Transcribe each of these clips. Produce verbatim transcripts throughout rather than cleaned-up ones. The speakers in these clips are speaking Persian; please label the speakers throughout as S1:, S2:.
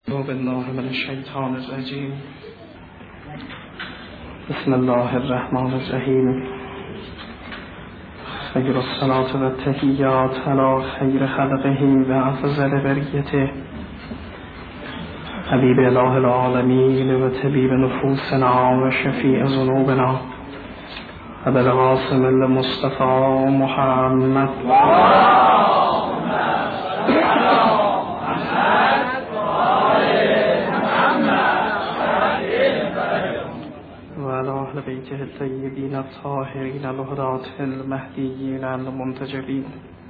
S1: بالله من الشیطان الرجیم. بسم الله الرحمن الرحیم. خیر الصلاة و التحیات علی خیر خلقه و افضل بریته حبیب اله العالمین و طبیب نفوسنا و شفیع ذنوبنا ابو القاسم المصطفى محمد أهل بيته الطيبين الطاهرين الهداة المهديين المنتجبين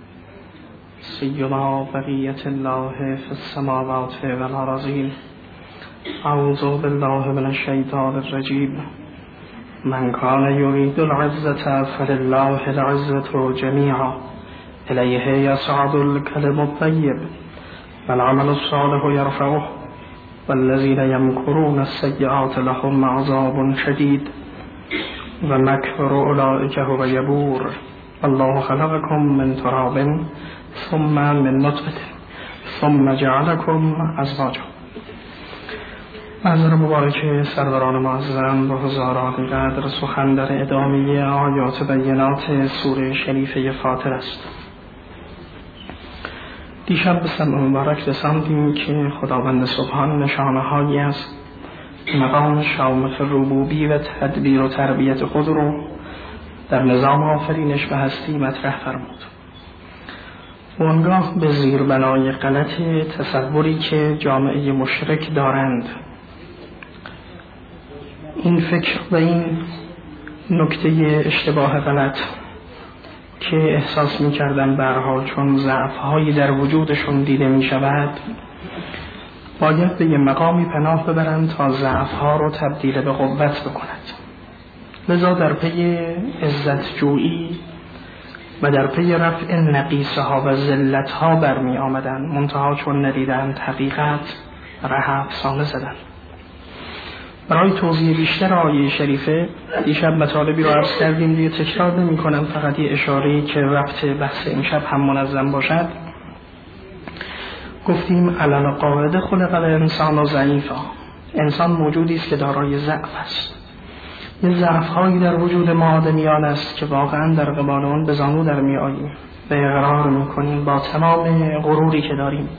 S1: سيما بقية الله في السماوات والأرضين. أعوذ بالله من الشيطان الرجيم. من كان يريد العزة فلله العزة جميعا إليه يصعد الكلم الطيب والعمل الصالح يرفعه والذين يمكرون السيئات لهم عذاب شديد ومكر أولئك هو يبور. الله خلقكم من تراب ثم من نطفة ثم جعلكم أزواجا. منظر مبارک سروران معظم و هزاران قدر سخن در ادامه آیات بینات سوره شریفه فاطر است. دیشب به سمع مبارک رساندیم که خداوند سبحان نشانه هایی از مقام شامخ ربوبی و تدبیر و تربیت خود رو در نظام آفرینش به هستی مطرح فرمود. وانگاه به زیربنای غلط تصوری که جامعه مشرک دارند، این فکر و این نکته اشتباه غلط که احساس می کردن به هر حال چون ضعف هایی در وجودشون دیده می شود باید به یه مقامی پناه ببرند تا ضعف ها رو تبدیل به قوت بکند. لذا در پی عزت جویی و در پی رفع نقیصه ها و ذلت ها برمی آمدن، منتها چون ندیدند حقیقت ره افسانه زدن. برای توضیح بیشتر آیه شریفه دیشب مطالبی رو عرض کردیم، دیگه تکرار نمی کنم، فقط یه اشاره‌ای که ربط بحث امشب هم منظم باشد. گفتیم علل قاعده خلق الانسان ضعیفا، انسان موجودی است که دارای ضعف است. یه ضعف‌هایی در وجود ما آدمیان است که واقعا در قبال اون به زانو در می آییم، به اقرار می کنیم با تمام غروری که داریم.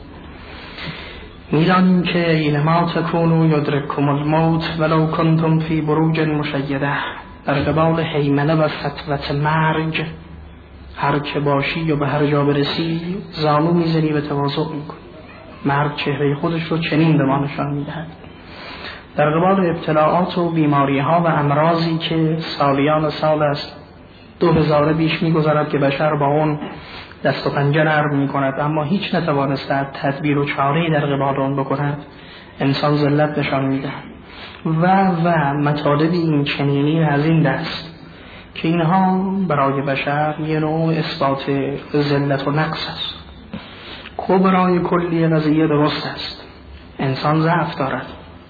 S1: می‌دانیم که اینما تکونوا یدرککم الموت ولو کنتم فی بروج مشیده. در قبال هیمنه و سطوت مرگ هر که باشی و به هر جا برسی زانو میزنی و تواضع میکنی. مرگ چهره خودش رو چنین به ما نشان میدهد. در قبال ابتلاعات و بیماری ها و امراضی که سالیان سال است، دو هزاره بیش میگذرد که بشر با اون دست و پنجه نرم می کند اما هیچ نتوانسته تدبیر و چاره‌ای در قبال آن بکند، انسان ذلت نشان می‌دهد و و مطالب این چنینی از این دست که اینها برای بشر یه نوع اثبات ذلت و نقص است. کبرای کلی قضیه درست است، انسان ضعف دارد،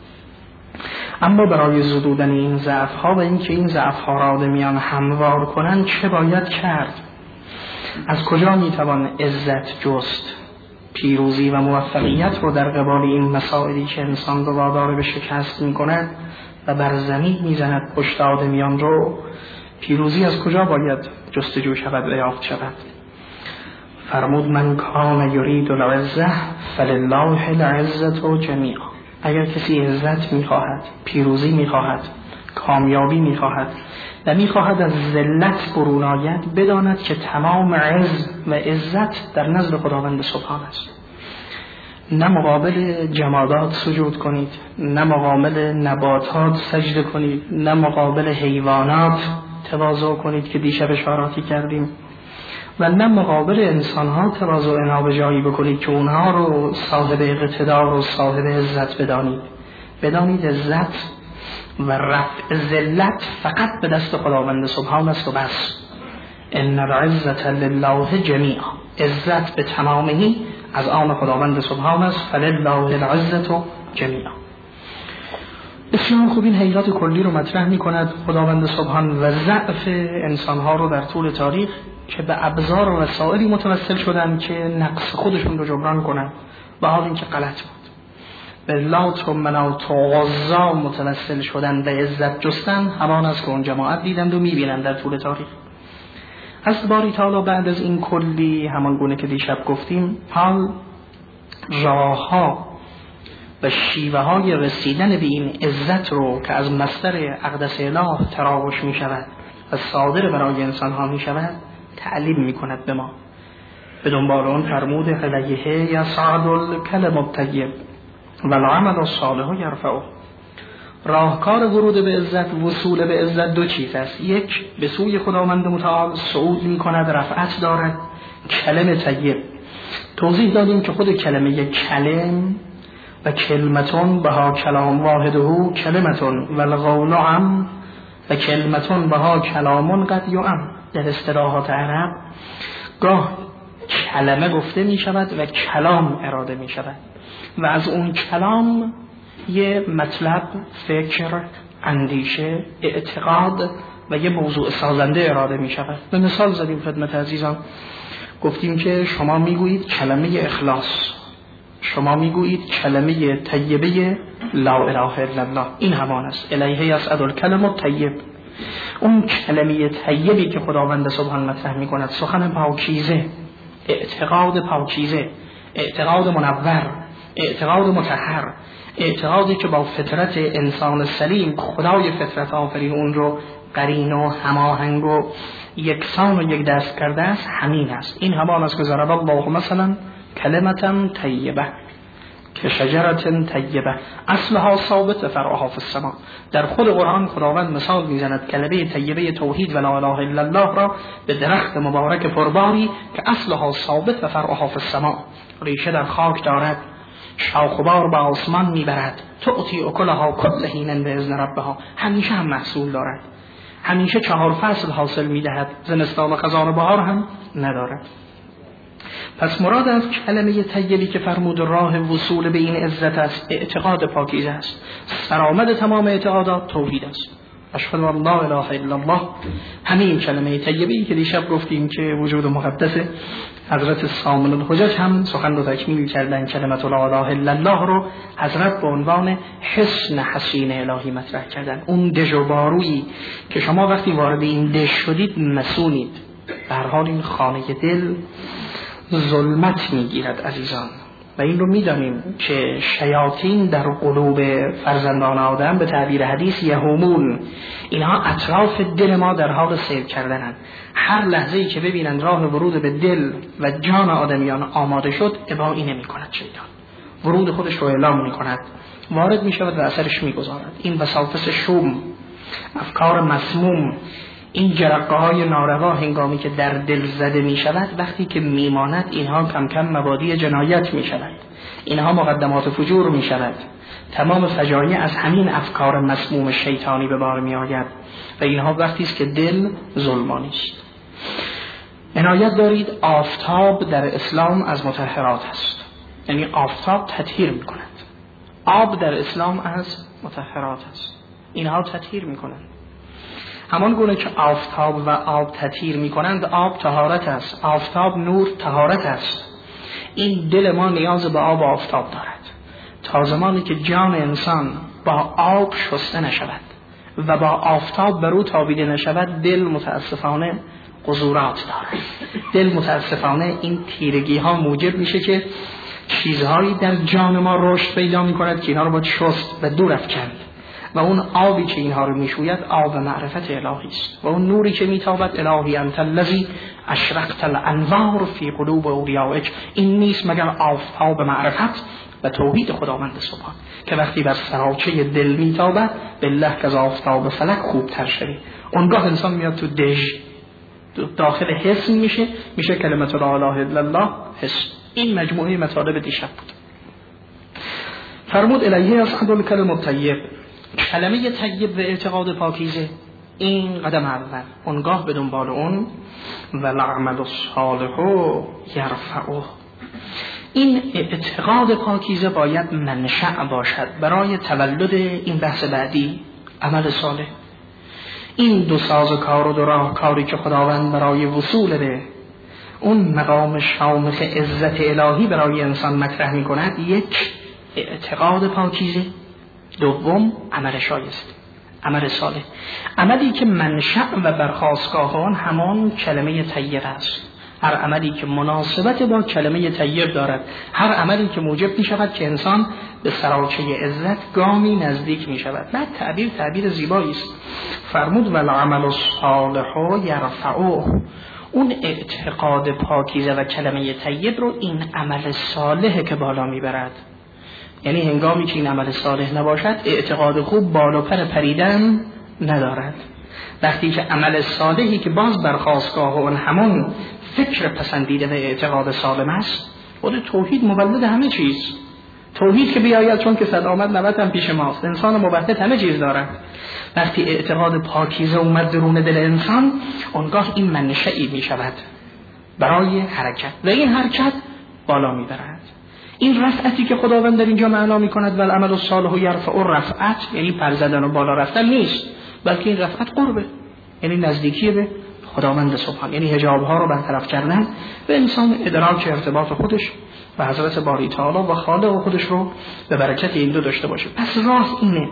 S1: اما برای زدودن این ضعف‌ها و اینکه این ضعف‌ها را آدمیان هموار کنند چه باید کرد؟ از کجا میتوان عزت جست، پیروزی و موفقیت رو در قبال این مسائلی که انسان رو وادار به شکست میکند و بر زمین میزند پشت آدمیان رو، پیروزی از کجا باید جستجو شود و یافت شود؟ فرمود من کان یرید العزة فلله العزة جمیعا. اگر کسی عزت میخواهد، پیروزی میخواهد، کامیابی میخواهد و میخواهد از ذلت برون آید، بداند که تمام عز و عزت در نزد خداوند سبحان است. نه مقابل جمادات سجود کنید، نه مقابل نباتات سجده کنید، نه مقابل حیوانات تواضع کنید که دیشب اشاراتی کردیم، و نه مقابل انسانها تواضع نابجایی بکنید که اونها رو صاحب اقتدار و صاحب عزت بدانید. بدانید عزت و رفع ذلت فقط به دست خداوند سبحان است و بس. ان العزة لله جمیعا، عزت به تمامی از آن خداوند سبحان است. فلله العزة جمیعا. بسیار خوب این حقیقت کلی رو مطرح می کند خداوند سبحان و ضعف انسانها رو در طول تاریخ که به ابزار و وسایلی متوسل شدن که نقص خودشون رو جبران کنن و حال این که غلط بود. به لات و منات و عزا متوسل شدن و عزت جستن همان است که اون جماعت دیدند و میبینند در طول تاریخ. از باری تعالی بعد از این کلی همان گونه که دیشب گفتیم حال راه ها و شیوه های رسیدن به این عزت رو که از مصدر اقدس اله تراوش می شود و صادر برای انسان ها می شود تعلیم می کند به ما. به دنبال اون فرمود الیه یصعد الکلم الطیب والعمل الصالح یرفعه. راهکار ورود به عزت، وصول به عزت دو چیز است. یک، به سوی خداوند متعال صعود می کند، رفعت دارد، کلم طیب. توضیح دادیم که خود کلمه کلم و کلمتون بها کلام واحده کلمتون و القول عم و کلمتون بها کلام قد یعم. در اصطلاحات عرب گاه کلمه گفته می شود و کلام اراده می شود و از اون کلام یه مطلب، فکر، اندیشه، اعتقاد و یه موضوع سازنده اراده می شود. به مثال زدیم خدمت عزیزان، گفتیم که شما میگویید کلمه اخلاص، شما میگویید کلمه طیبه لا اله الا الله، این همان است الیه یصعد الکلم الطیب. اون کلمه طیبی که خداوند سبحان مطرح می کند، سخن پاکیزه، اعتقاد پاکیزه، اعتقاد منور، اعتقاد مطهر، اعتقادی که با فطرت انسان سلیم خدای فطرت آفرین اون رو قرین و هماهنگ و یکسان و یک دست کرده است، همین است. این همان است که ضرب الله مثلا کلمتا طیبه که شجرة طیبه اصلها ثابت فرعها فی السماء. در خود قرآن خداوند مثال میزند کلمه طیبه توحید و لا اله الا الله را به درخت مبارک پرباری که اصلها ثابت و فرعها فی السماء، ریشه در خاک دارد، شاخ و بار به آسمان میبرد، تعطی اکلها کل حین باذن ربها، همیشه هم محصول دارد، همیشه چهار فصل حاصل میدهد، زمستان و خزان و بهار هم ندارد. پس مراد از کلمه طیبی که فرمود راه وصول به این عزت است، اعتقاد پاکیزه است. سرآمد تمام اعتقادات توحید است. اشهد ان لا اله الا الله. همین کلمه طیبی که دیشب گفتیم که وجود مقدس حضرت سامن الحجج هم سخن رو تکمیل کردن، کلمت لا اله الا الله رو حضرت به عنوان حسن حسین الهی مطرح کردن. اون دژ و بارویی که شما وقتی وارد این دژ شدید مسونید. به هر حال این خانه دل ظلمت میگیرد عزیزان و این رو میدانیم که شیاطین در قلوب فرزندان آدم به تعبیر حدیث یهومون، اینها اطراف دل ما در حال سیر کردنند. هر لحظه‌ای که ببینند راه ورود به دل و جان آدمیان آماده شد، ابایی نمی کند شیطان، ورود خودش رو اعلام می کند، وارد می شود و اثرش می گذارد. این وساوس شوم، افکار مسموم، این جرقه های ناروا هنگامی که در دل زده می شود، وقتی که می ماند اینها کم کم مبادی جنایت می شود، اینها مقدمات فجور می شود. تمام فجایع از همین افکار مسموم شیطانی به بار می آید و اینها وقتی است که دل ظلمانی است. عنایت دارید، آفتاب در اسلام از مطهرات است، یعنی آفتاب تطهیر می کند. آب در اسلام از مطهرات است، اینها تطهیر می کنند. همان گونه که آفتاب و آب تطهیر می کنند، آب طهارت است، آفتاب نور طهارت است. این دل ما نیاز به آب و آفتاب دارد. تا زمانی که جان انسان با آب شسته نشود و با آفتاب بر او تابیده نشود، دل متاسفانه قذورات دارد. دل متاسفانه این تیرگی ها موجب میشه که چیزهایی در جان ما رشد پیدا می کند که اینها رو باید شست و دور افکند و اون آبی که اینها رو میشوید آب معرفت الهی است و اون نوری که میتابد الهی انت الذی اشرقت الانوار فی قلوب اولیائک. این نیست مگر آفتاب معرفت و توحید خداوند سبحان که وقتی بر سراچه دل میتابد بالله که از آفتاب فلک خوبتر شوی. اونگاه انسان میاد تو دژ، داخل حس میشه، میشه کلمت لا اله الا الله حس. این مجموعه مطالب دیشب بود. فرمود الیه یصعد الکلم الطیب، کلمه طیب و اعتقاد پاکیزه، این قدم اول. اونگاه به دنبال اون و العمل الصالح یرفعه. این اعتقاد پاکیزه باید منشأ باشد برای تولد این بحث بعدی، عمل صالح. این دو ساز کار و دو راه کاری که خداوند برای وصول به اون مقام شامخ عزت الهی برای انسان مطرح می کند، یک اعتقاد پاکیزه، دوم عمل شایسته، عمل صالح، عملی که منشأ و برخاستگاه آن همان کلمه طیب است. هر عملی که مناسبت با کلمه طیب دارد، هر عملی که موجب می شود که انسان به سراچه عزت گامی نزدیک می شود. بعد تعبیر تعبیر زیبایی است، فرمود والعمل الصالح یرفعه. اون اعتقاد پاکیزه و کلمه طیب رو این عمل صالح که بالا می برد. یعنی هنگامی که این عمل صالح نباشد اعتقاد خوب بالا پر پریدن ندارد. وقتی که عمل صالحی که باز برخاستگاه اون همون فکر پسندیده و اعتقاد سالم است، خود توحید مولد همه چیز. توحید که بیاید چون که صد آمد نوت هم پیش ماست. انسان موحد همه چیز دارد. وقتی اعتقاد پاکیزه اومد درون دل انسان، اونگاه این منشئی می شود برای حرکت و این حرکت بالا می برد. این رفعتی که خداوند در اینجا معنا می کند والعمل الصالح یرفع الرفعت، یعنی پر زدن و بالا رفتن نیست، بلکه این رفعت قربه، یعنی نزدیکی به خداوند سبحان، یعنی حجاب ها رو برطرف کردن و انسان ادراک ارتباط خودش و حضرت باری تعالی و خالق خودش رو به برکت این دو داشته باشه. پس راه اینه،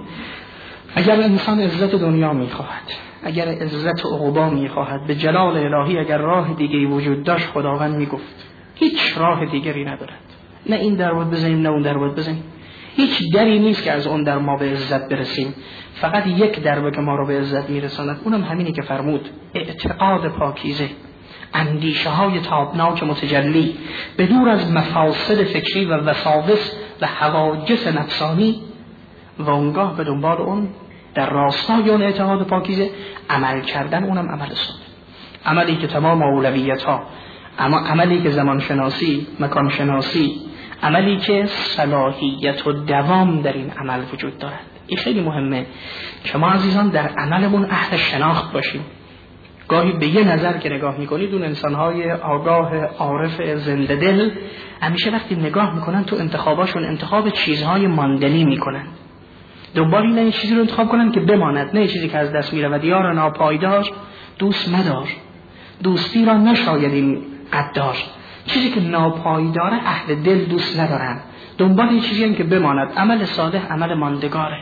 S1: اگر انسان عزت دنیا میخواهد، اگر عزت عقبا میخواهد، به جلال الهی اگر راه دیگری وجود داشت خداوند میگفت هیچ راه دیگری ندارد، نه این در بود بزنیم نه اون در بود بزنیم، هیچ دری نیست که از اون در ما به عزت برسیم، فقط یک در که ما رو به عزت میرساند، اونم همینی که فرمود اعتقاد پاکیزه، اندیشه های تابناک متجلی به دور از مفاسد فکری و وساوس و حواجس نفسانی و اونگاه به دنبال اون در راستای اون اعتقاد پاکیزه عمل کردن، اونم عمل صالح، عملی که تمام اولویت ها، اما عملی که زمان شناسی، مکان شناسی، عملی که صلاحیت و دوام در این عمل وجود دارد. این خیلی مهمه که ما عزیزان در عملمون اهل شناخت باشیم. گاهی به یه نظر که نگاه میکنید اون انسانهای آگاه عارف زنده دل همیشه وقتی نگاه میکنن تو انتخاباشون انتخاب چیزهای ماندنی میکنن، دنبال اینه این چیزی رو انتخاب کنن که بماند، نه چیزی که از دست میره و دیار ناپایدار دوست مدار، دوستی را نشاید این قدار، چیزی که ناپایدار اهل دل دوست ندارن، دنبال این چیزی هم که بماند. عمل صالح عمل ماندگاره،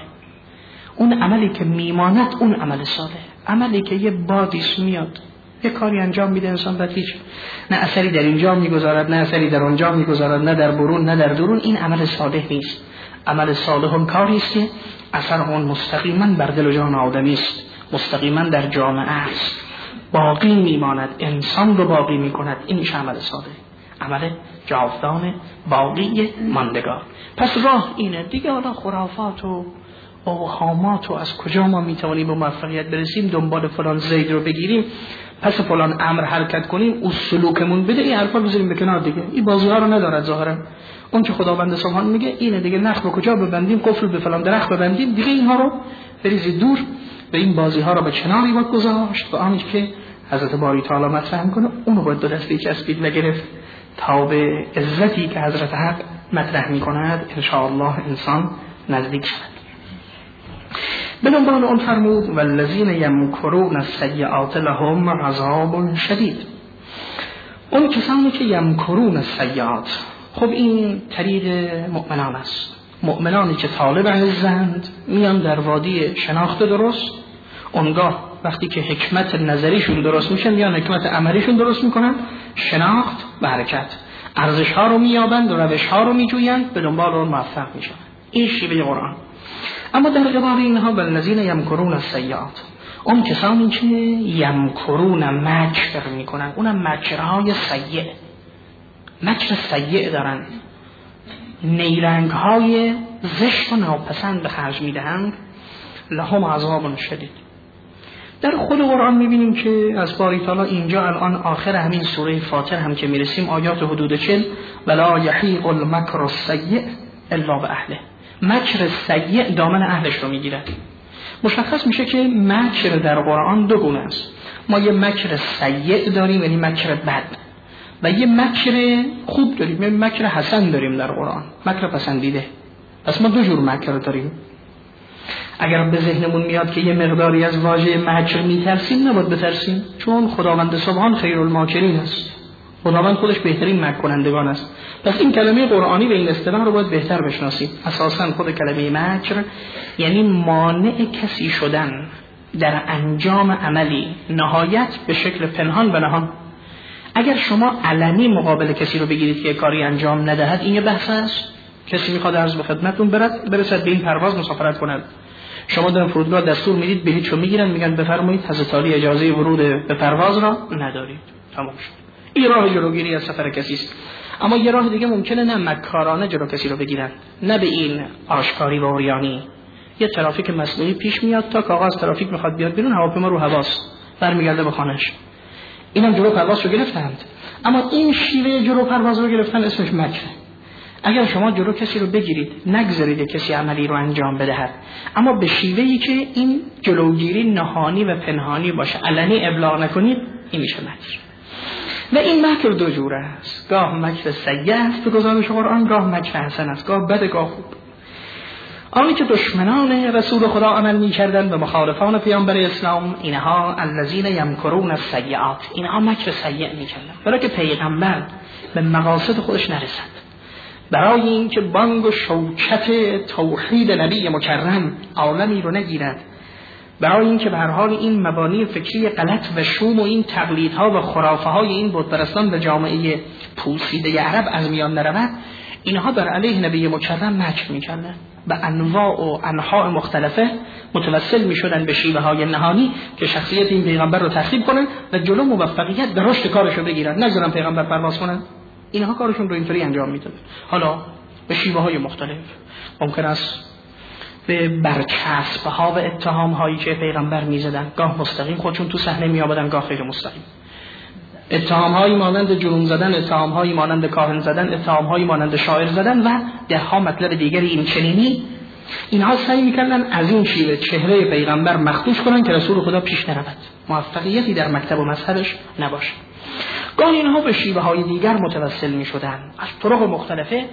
S1: اون عملی که میماند اون عمل صالح، عملی که یه بادیش میاد یه کاری انجام میده انسان بعد هیچ نه اثری در اینجا میگذارد نه اثری در اونجا میگذارد، نه در برون نه در درون، این عمل صالح نیست. عمل صالح اون کاری است که اثر اون مستقیما بر دل و جان آدمی است، مستقیما در جامعه است، باقی میماند، انسان رو باقی میکند. این میشه عمل صالح، عمل جاودان باقی ماندگار. پس راه اینه دیگه. حالا خرافات و اوهامات و از کجا ما میتوانیم به موفقیت برسیم، دنبال فلان زید رو بگیریم پس فلان امر حرکت کنیم، او سلوکمون بده، این حرفا بذاریم به کنار دیگه. این بازی ها رو ندارد ظاهرا. اون که خداوند سبحان میگه اینه دیگه، نخ به کجا ببندیم، قفل به فلان درخت ببندیم دیگه، اینها رو بریزید دور، به این بازی ها رو به کناری باید گذاشت و آنی که حضرت باری تعالی مطرح کنه اونو باید دو دستی چسبید و گرفت تا به عزتی که حضرت حق مطرح میکند ان شاء الله انسان نزدیک شود. به دنبال اون فرمود والذین یمکرون السیئات لهم عذاب شدید. اون کسانی که یمکرون السیئات، خب این طریق مؤمنان است، مؤمنانی که طالب عزند میان در وادی شناخت درست، اونگاه وقتی که حکمت نظریشون درست میشن میان حکمت عملیشون درست میکنن، شناخت و حرکت، ارزش ها رو میابند و روش ها رو میجویند، به دنبال اون موفق میشن. این شیوه قرآن. اما در قبال اینها والذین یمکرون السیئات، اون کسانی که یمکرون مکر میکنن، اونم مکرهای سیئ، مکر سیئ دارن، نیرنگ های زشت و ناپسند به خرج میدهند، لهم عذاب شدید. در خود قرآن میبینیم که از باری تعالی اینجا الان آخر همین سوره فاطر هم که میرسیم آیات حدود چل ولا یحیق المکر السیئ الا به اهله، مکر سیئ دامن اهلش رو میگیرد. مشخص میشه که مکر در قرآن دو گونه است. ما یه مکر سیئ داریم یعنی مکر بد، و یه مکر خوب داریم یعنی مکر حسن داریم در قرآن، مکر پسندیده. پس ما دو جور مکر داریم. اگر به ذهنمون میاد که یه مقداری از واژه مکر میترسیم، نباید بترسیم، چون خداوند سبحان خیر الماکرین است، خداوند خودش بهترین مکر کنندگان است. پس این کلمه قرآنی به این اصطلاح رو باید بهتر بشناسید. اساساً خود کلمه مکر یعنی مانع کسی شدن در انجام عملی نهایت به شکل پنهان و نهان. اگر شما علنی مقابل کسی رو بگیرید که کاری انجام ندهد، این یه بحث است. کسی میخواد عرض به خدمتتون برد برسد به این پرواز مسافرت کند، شما در فرودگاه دستور میدید بلیطشو میگیرن، میگن بفرمایید حضرت عالی اجازه ورود به پرواز را ندارید، تمام شد. این راه جلوگیری از سفر کسی است. اما یه راه دیگه ممکنه نه مکارانه جلو کسی رو بگیرن، نه به این آشکاری و عریانی. یه ترافیک مصنوعی پیش میاد، تا کاغذ ترافیک میخواد بیاد بیرون، هواپیما رو هواست، برمیگرده به خانه‌اش. اینم جلو پرواز رو گرفتند. اما این شیوه جلو پرواز رو گرفتن اسمش مکره. اگر شما جلو کسی رو بگیرید، نگذارید کسی عملی رو انجام بدهد، اما به شیوهی که این جلوگیری نهانی و پنهانی باشه، علنی ابلاغ نکنید، این میشه مکر. و این مکر دو جوره است. گاه مکر سیء است به گزارش قرآن، گاه مکر حسن است، گاه بد گاه خوب. آنی که دشمنان رسول خدا عمل می‌کردند و مخالفان پیامبر اسلام، اینها الذین یمکرون السیئات، اینها مکر سیء می‌کردند برای که پیغمبر به مقاصد خودش نرسد، برای اینکه بانگ و شوکت توحید نبی مکرم عالمی رو نگیرد، برای اینکه به هر حال این مبانی فکری غلط و شوم و این تقلیدها و خرافه های این بتپرستان به جامعه پوسیده عرب از میان نرود، اینها بر علیه نبی مکرم مکر می‌کردند. به انواع و انحاء مختلفه متوسل می‌شدن به شیوه های نهانی که شخصیت این پیغمبر رو تخریب کنن و جلو موفقیت به رشد کارش رو بگیرن، نذارن پیغمبر پرواز کنن. اینها کارشون رو اینطوری انجام میدن. حالا به شیوه های مختلف ممکن است به برچسب ها و اتهام هایی که پیغمبر میزدن، گاه مستقیم خودشون تو صحنه می آمدن، گاه غیر مستقیم. اتهام هایی مانند جنون زدن، اتهام هایی مانند کاهن زدن، اتهام هایی مانند شاعر زدن و ده ها مطلب دیگری این چنینی، اینها سعی میکردن از این شیوه چهره پیغمبر مخدوش کنن که رسول خدا پیش نرود، موفقیتی در مکتب و مذهبش نباشه. گاه اینها به شیوه های دیگر متوسل می شدن از طرق مختلفه.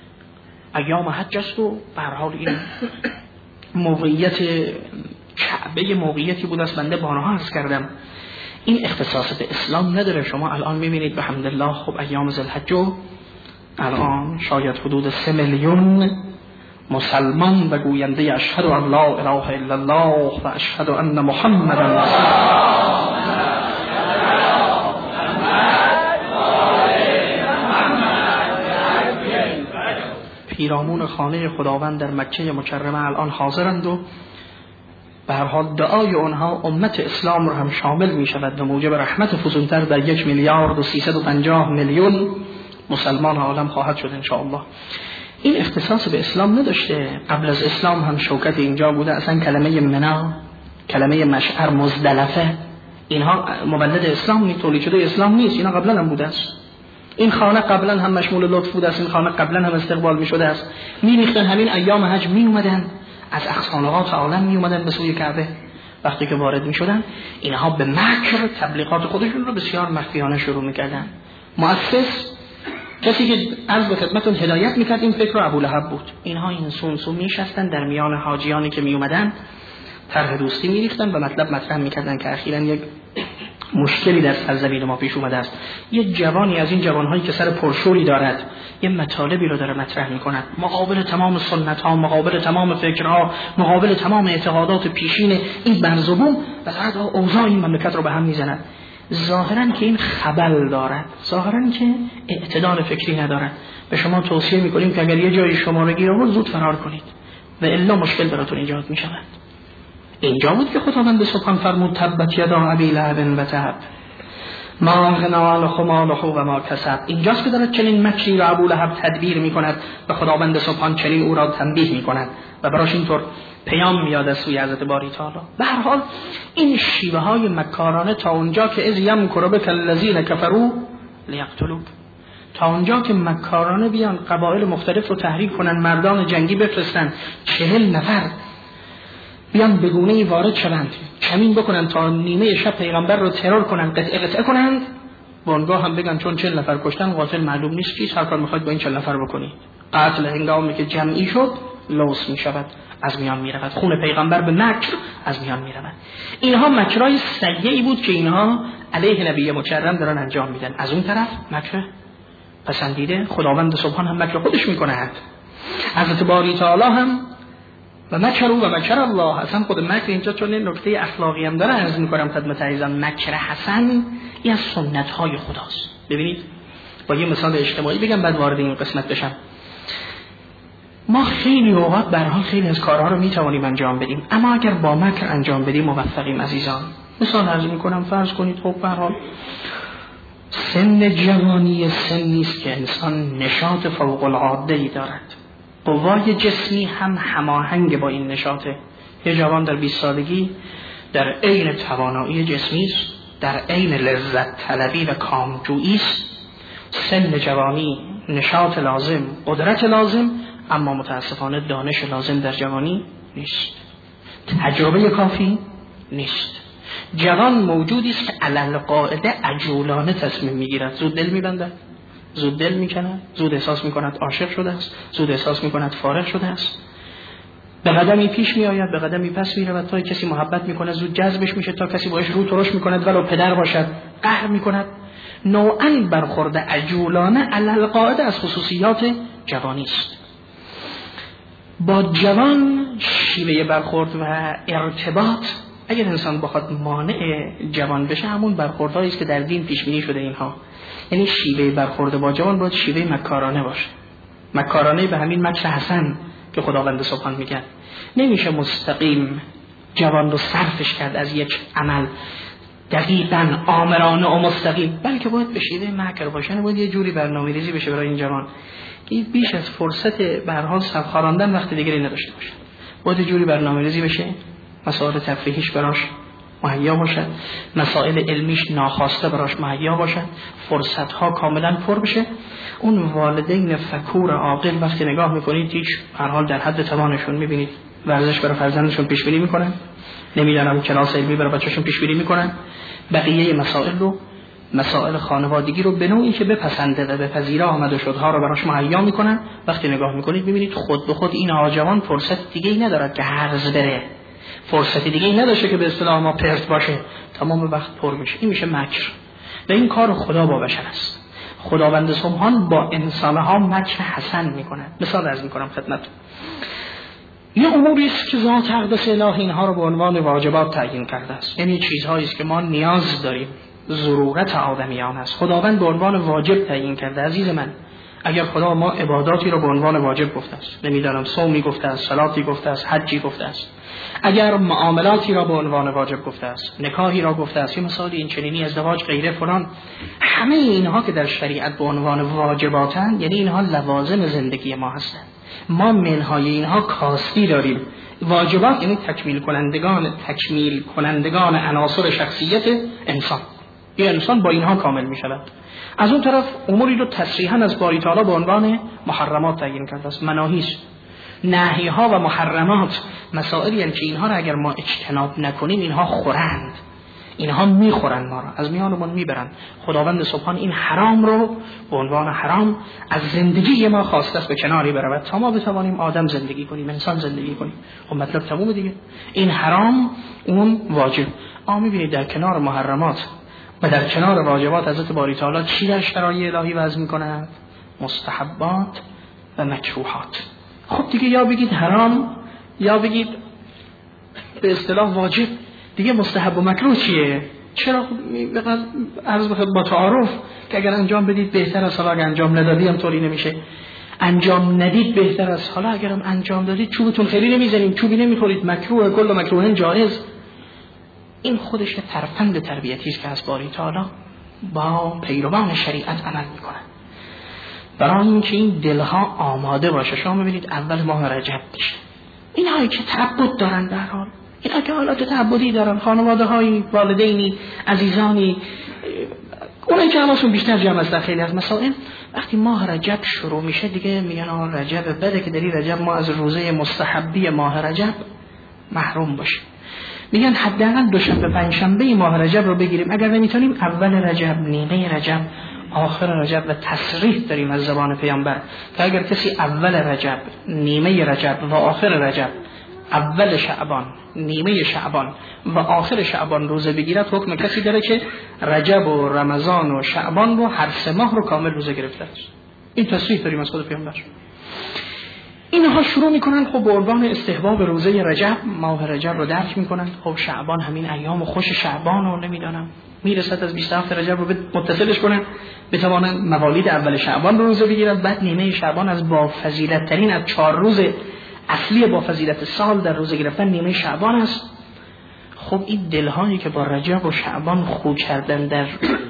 S1: ایام حج است و به هر حال این موقعیت کعبه موقعیتی بود است، بنده بارها عرض کردم این اختصاص به اسلام نداره. شما الان میبینید به حمدالله خب ایام ذوالحجه الان شاید حدود سه میلیون مسلمان و گوینده اشهد ان لا اله الا الله و اشهد ان محمدا رسول الله پیرامون خانه خداوند در مکه مکرمه الان حاضرند و به هر حال دعای اونها امت اسلام رو هم شامل می شود و موجب رحمت فزونتر در یک میلیارد و سیصد و پنجاه میلیون مسلمان عالم خواهد شد انشاءالله. این اختصاص به اسلام نداشته. قبل از اسلام هم شوکت اینجا بوده. اصلا کلمه منا، کلمه مشعر، مزدلفه، اینها مولد اسلام نیست، تولید شده اسلام نیست، اینا قبلا هم بوده است. این خانه قبلا هم مشمول لطف بوده است، این خانه قبلا هم استقبال می شده است. می ریختن همین ایام حج می اومدن از اقصانقات عالم می اومدن به سوی کعبه. وقتی که وارد می شدن اینها به مکر تبلیغات خودشون رو بسیار مخفیانه شروع می کردن. مؤسس کسی که از به خدمتون هدایت میکرد این فکر رو ابولهب بود. اینها این سون سون میشستن در میان حاجیانی که می اومدن طرح دوستی می ریختن و مطلب مطرح میکردن که اخیراً یک مشکلی در سرزمین ما پیش اومده است. یه جوانی از این جوانهایی که سر پرشوری دارد یه مطالبی رو داره مطرح میکند مقابل تمام سنت ها، مقابل تمام فکرها، مقابل تمام اعتقادات پیشین این برزبون و بعد اوضاع این مملکت رو به هم میزند. ظاهراً که این خبل دارد، ظاهراً که اعتدال فکری ندارد. به شما توصیه میکنیم که اگر یه جایی شما رو گیر آورد زود فرار کنید و الا مشکل براتون ایجاد میشود. اینجا بود که خداوند سبحان فرمود تبت یدا ابی لهب و تب ما اغنی عنه ماله و ما کسب. اینجاست که دارد چنین مکری را ابو لهب تدبیر میکند و خداوند سبحان چنین او را تنبیه میکند و براش اینطور پیام میاد از سوی حضرت باری تعالی. به هر حال این شیوه های مکارانه تا اونجا که اذ یمکر بک الذین کفروا لیقتلوک، تا اونجا که مکارانه بیان قبایل مختلف رو تحریک کنن، مردان جنگی بفرستن، چهل نفر بیان بگونه‌ای وارد شوند، کمین بکنن تا نیمه شب پیغمبر رو ترور کنن، قطعه قطعه کنند، وانگاه هم بگن چون چهل نفر کشتن قاتل معلوم نیست کی، هر کار میخواید با این چهل نفر بکنید. قتل هنگامی که جمعی شد لوث می شود، از میان می رود. خون پیغمبر به مکر از میان می رود. اینها مکرای سیئی بود که اینها علیه نبی مکرم دارن انجام میدن. از اون طرف مکر پسندیده خداوند سبحان هم مکر خودش می کند. حضرت باری تعالی هم و مکر و مکر الله. اصلا خود مکر اینجا چون این نکته اخلاقی هم داره عرض می‌کنم خدمت عزیزان، مکر حسن این از سنت‌های خداست. ببینید با یه مثال اجتماعی بگم بعد وارد این قسمت بشم. ما خیلی اوقات به هر حال خیلی از کارها رو میتوانیم انجام بدیم، اما اگر با مکر انجام بدیم موفقیم عزیزان. مثال عرض می‌کنم، فرض کنید خب به هر حال سن جوانی سنی است که انسان نشاط فوق العاده دارد، قوای جسمی هم هماهنگ با این نشاطه. یه جوان در بیست سالگی در عین توانایی جسمی است، در عین لذت طلبی و کامجویی است، سن جوانی، نشاط لازم، قدرت لازم، اما متاسفانه دانش لازم در جوانی نیست، تجربه کافی نیست. جوان موجودی است که علل قاعده عجولانه تصمیم میگیرد، زود دل میبندد، زود دل میکند، زود احساس میکند عاشق شده است، زود احساس میکند فارغ شده است، به قدمی پیش میآید، به قدمی پس میرود، تا کسی محبت میکنه زود جذبش میشه، تا کسی باش رو ترش میکند ولو پدر باشد قهر میکند. نوعاً برخورد عجولانه علل قاعده از خصوصیات جوانی است. با جوان شیوه برخورد و ارتباط اگر انسان بخواد مانع جوان بشه همون برخوردهایی است که در دین پیش بینی شده اینها، یعنی شیوه برخورد با جوان باید شیوه مکارانه باشه، مکارانه به همین مکر حسن که خداوند سبحان میگه. نمیشه مستقیم جوان رو صرفش کرد از یک عمل دقیقاً آمرانه و مستقیم، بلکه باید به شیوه مکر باشه، باید یه جوری برنامه‌ریزی بشه برای این جوان که بیش از فرصت به هر حال سرخاراندن وقت دیگری نداشته باشه، باید یه جوری برنامه‌ریزی بشه، مسائل تفریحیش براش مهیا باشد، مسائل علمیش ناخواسته براش مهیا باشد، فرصت‌ها کاملا پر بشه. اون والدین فکور عاقل وقتی نگاه میکنید هیچ هر حال در حد توانشون میبینید ورزش برای فرزندشون پیش بینی میکنن، نمیدونم کلاس علمی برای بچه‌شون پیش بینی میکنن، بقیه مسائل رو، مسائل خانوادگی رو به نوعی که بپسنده و بپذیره آمده شدها رو براش مهیا میکنن. وقتی نگاه میکنید میبینید خود به خود این آجوان فرصت دیگه‌ای ندارد که هرز بره، فرصتی دیگه ای نداشته که به اصطلاح ما پرت باشه، تمام وقت پر میشه. این میشه مکر و این کار خدا با بشر است. خداوند سبحان با انسانها مکر حسن میکنه. مثال عرض میکنم خدمتتون، یه اموری است که ذات اقدس الهی اینها رو به عنوان واجبات تعیین کرده است، یعنی چیزهایی است که ما نیاز داریم، ضرورت آدمیان است، خداوند به عنوان واجب تعیین کرده. عزیز من، اگر خدا ما عباداتی رو به عنوان واجب گفته است، نمیدانم صومی گفته است، صلاتی گفته است، حجی گفته است، اگر معاملاتی را به عنوان واجب گفته است، نکاحی را گفته است، یه مثالی این چنینی، ازدواج غیره فلان، همه اینها که در شریعت به عنوان واجباتن، یعنی اینها لوازم زندگی ما هستند. ما منهای اینها کاستی داریم. واجبات یعنی تکمیل کنندگان تکمیل کنندگان عناصر شخصیت انسان. یه انسان با اینها کامل می شود. از اون طرف اموری رو تصریحاً از باری تعالی به عنوان محرمات تعیین کرده است، مناهی است. نهی ها و محرمات مسائلی هستند که اینها را اگر ما اجتناب نکنیم اینها خورند، اینها میخورن ما را، از میانمون میبرن. خداوند سبحان این حرام رو به عنوان حرام از زندگی ما خواسته است به کناری برود تا ما بتوانیم آدم زندگی کنیم، انسان زندگی کنیم. خب مطلب تموم دیگه، این حرام اون واجب. آ میبینید در کنار محرمات و در کنار واجبات حضرت باری تعالی چی در شرایع الهی وضع میکنند؟ مستحبات و مکروهات. خب دیگه یا بگید حرام یا بگید به اصطلاح واجب، دیگه مستحب و مکروه چیه؟ چرا عرض بخواد با تعارف که اگر انجام بدید بهتر از حالا، اگر انجام ندادی هم طوری نمیشه، انجام ندید بهتر از حالا، اگرم انجام دادید چوبتون خیلی نمیزنیم، چوبی نمیخورید، مکروه، کل مکروهن جایز. این خودش ترفند تربیتی است که از باری تعالی با پیروان شریعت عمل میکنه، برای اینکه این دلها آماده باشه. شما میبینید اول ماه رجب میشه، اینهایی که تعبد دارن، در حال اینا که حالات تعبدی دارن، خانواده های والدینی عزیزانی، اونایی که همشون بیشتر جمع است در خیلی از مسائل، وقتی ماه رجب شروع میشه دیگه میگن آن رجب بده که در این رجب ما از روزه مستحبی ماه رجب محروم باشیم. میگن حداقل دوشنبه پنجشنبه ماه رجب رو بگیریم، اگر نمیتونیم اول رجب، نیمه رجب، آخر رجب و تصریح داریم از زبان پیامبر که اگر کسی اول رجب، نیمه رجب و آخر رجب، اول شعبان، نیمه شعبان و آخر شعبان روزه بگیرد، حکم کسی داره که رجب و رمضان و شعبان رو هر سه ماه رو کامل روزه گرفته است. این تصریح داریم از خود پیامبر. اینها شروع میکنن خب به عنوان استحباب روزه رجب، ماه رجب رو درک میکنن. خب شعبان همین ایام خوش شعبان رو نمیدانم میرسد از بیست و هفت رجب رو متصلش کنن، بتوانن موالید اول شعبان رو روزه بگیرن. بعد نیمه شعبان از با فضیلت ترین از چهار روز اصلی با فضیلت سال در روزه گرفتن نیمه شعبان است. خب این دلهایی که با رجب و شعبان خو کردن در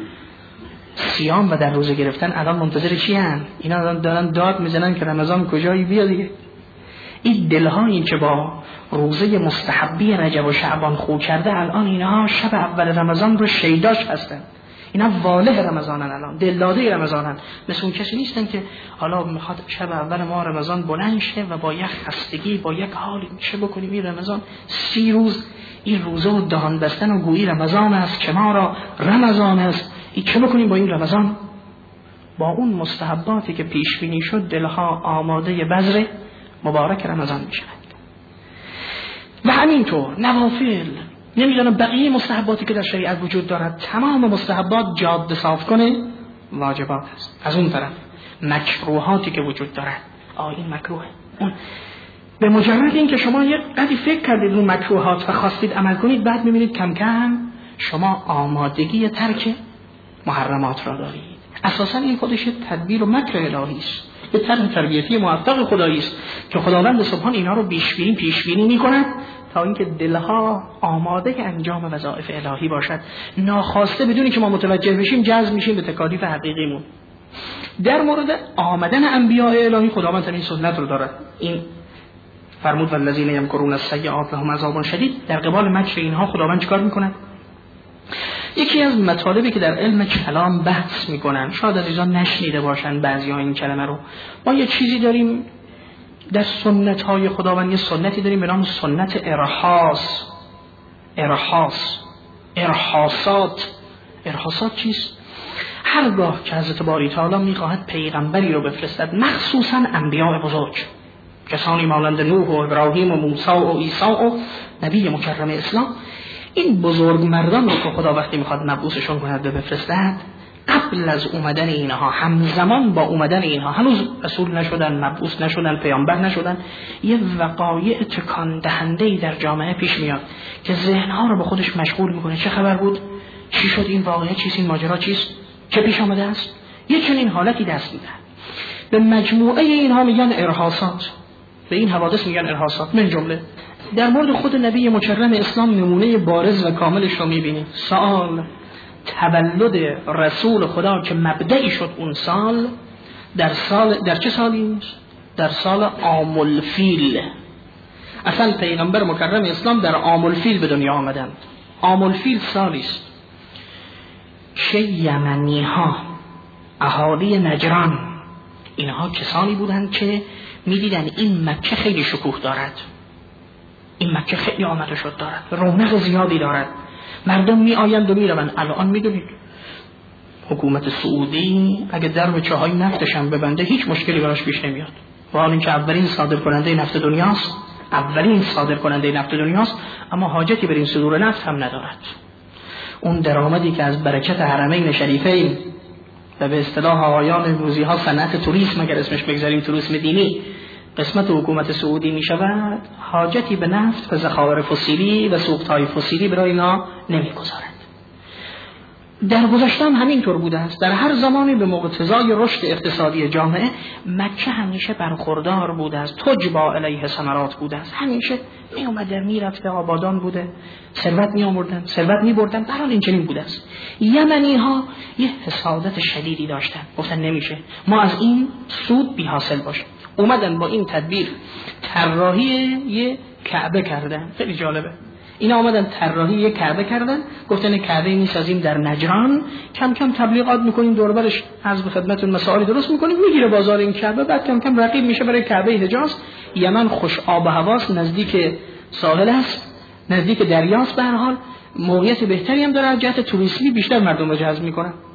S1: صیام و در روزه گرفتن الان منتظر چی هن؟ اینا الان دارن داد میزنن که رمضان کجایی بیا دیگه. این دلهایی که با روزه مستحبی رجب و شعبان خو کرده الان اینها شب اول رمضان رو شیداش هستن، اینا واله رمضانن، الان دلداده رمضانن. مثل اون کسی نیستن که حالا میخواد شب اول ما رمضان بلند شه و با یک خستگی با یک حالی چه بکنیم این رمضان سی روز این روزه و دهان بستن و گویی رمضان است که ما را رمضان است، این چه بکنیم با این رمضان؟ با اون مستحباتی که پیش بینی شد دلها آماده بذر مبارک رمضان میشوند. و همینطور نوافل، نمیدونم بقیه مستحباتی که در شریعت وجود دارد، تمام مستحبات جاده صاف کنه واجبات است. از اون طرف مکروهاتی که وجود دارد، آه این مکروهه، اون به مجرد این که شما یک قدری فکر کردید اون مکروهات و خواستید عمل کنید، بعد میبینید کم کم شما آمادگی ترک محرمات را دارید. اساسا این خودش تدبیر و مکر الهی است، یه طرح تربیتی موفق خدایی است که خداوند سبحان اینا رو پیش بینی پیش بینی می‌کند تا اینکه دلها آماده انجام وظایف الهی باشد، ناخواسته بدونی که ما متوجه بشیم جذب میشیم به تکالیف حقیقیمون. در مورد آمدن انبیاء الهی خداوند این سنت رو دارد، این فرمود والذین یمکرون السیئات لهم عذاب شدید. در قبال مکر اینها خداوند چیکار میکنه؟ یکی از مطالبی که در علم کلام بحث میکنن، شاید عزیزان نشنیده باشن بعضی‌ها این کلمه رو، ما یه چیزی داریم در سنت های خداوند، یه سنتی داریم به نام سنت ارحاس. ارحاس ارحاسات ارحاسات چیست؟ هرگاه که حضرت باری تعالی میخواهد پیغمبری رو بفرستد، مخصوصا انبیاء بزرگ، کسانی مانند نوح و ابراهیم و موسی و عیسی و نبی مکرم اسلام، این بزرگ مردان رو که خدا وقتی میخواد مبعوثشون کند به بفرستد، قبل از اومدن اینها، همزمان با اومدن اینها، هنوز رسول نشدن، مبعوث نشدن، پیامبر نشدن، یه وقایع تکان دهنده‌ای در جامعه پیش میاد که ذهنها رو به خودش مشغول میکنه. چه خبر بود؟ چی شد؟ این واقعه چیست؟ این ماجرا چیست؟ چه پیش آمده است؟ یه چنین حالتی دست میده. به مجموعه اینها میگن ارهاصات، به این حوادث میگن ارهاصات. من جمله در مورد خود نبی مکرم اسلام نمونه بارز و کاملش رو میبینیم. سال تولد رسول خدا که مبدعی شد اون سال، در سال در چه سالی؟ در سال عام الفیل. اصلا پیغمبر مکرم اسلام در عام الفیل به دنیا آمدند. عام الفیل سالی است که یمنی ها، اهالی نجران، اینها کسانی بودند که میدیدن این مکه خیلی شکوه دارد، این مکه خیلی آمد و شد دارد، رونق زیادی دارد، مردم می آیند و می روند. الان می دونید حکومت سعودی اگه در به چاهای نفتش هم ببنده هیچ مشکلی براش پیش نمیاد، و حال اینکه اولین صادر کننده نفت دنیاست، اولین صادر کننده نفت دنیاست، اما حاجتی بر این صدور نفت هم ندارد. اون درآمدی که از برکت حرمین شریفین و به اصطلاح آقایان امروزی ها صنعت توریسم اگر اسمش بگذاریم، توریسم دینی، قسمت حکومت سعودی می شود، حاجتی به نفت و ذخایر فسیلی و سوخت‌های فسیلی برای اینا نمی گذارد. در گذشته هم همینطور بوده است. در هر زمانی به مقتضای رشد اقتصادی جامعه مکه همیشه برخوردار بوده است، تجبا علیه ثمرات بوده است، همیشه می اومده می رفته، آبادان بوده، ثروت می آوردن، ثروت می بردن. برحال این چنین بوده است. یمنی ها یه حسادت شدیدی داشتن، گفتن نمیشه ما از این سود بی حاصل باشیم. اومدن با این تدبیر طراحی یه کعبه کردن. خیلی جالبه، اینا اومدن طراحی یه کعبه کردن، گفتن کعبه میسازیم در نجران، کم کم تبلیغات میکنیم دور برش، از به خدمتتون مسائل درست میکنیم، میگیره بازار این کعبه، بعد کم کم رقیب میشه برای کعبه حجاز. یمن خوش آب و هواست، نزدیک ساحل است، نزدیک دریاست، به هر حال موقعیت بهتری هم داره، جهت توریستی بیشتر مردم رو جذب میکنه.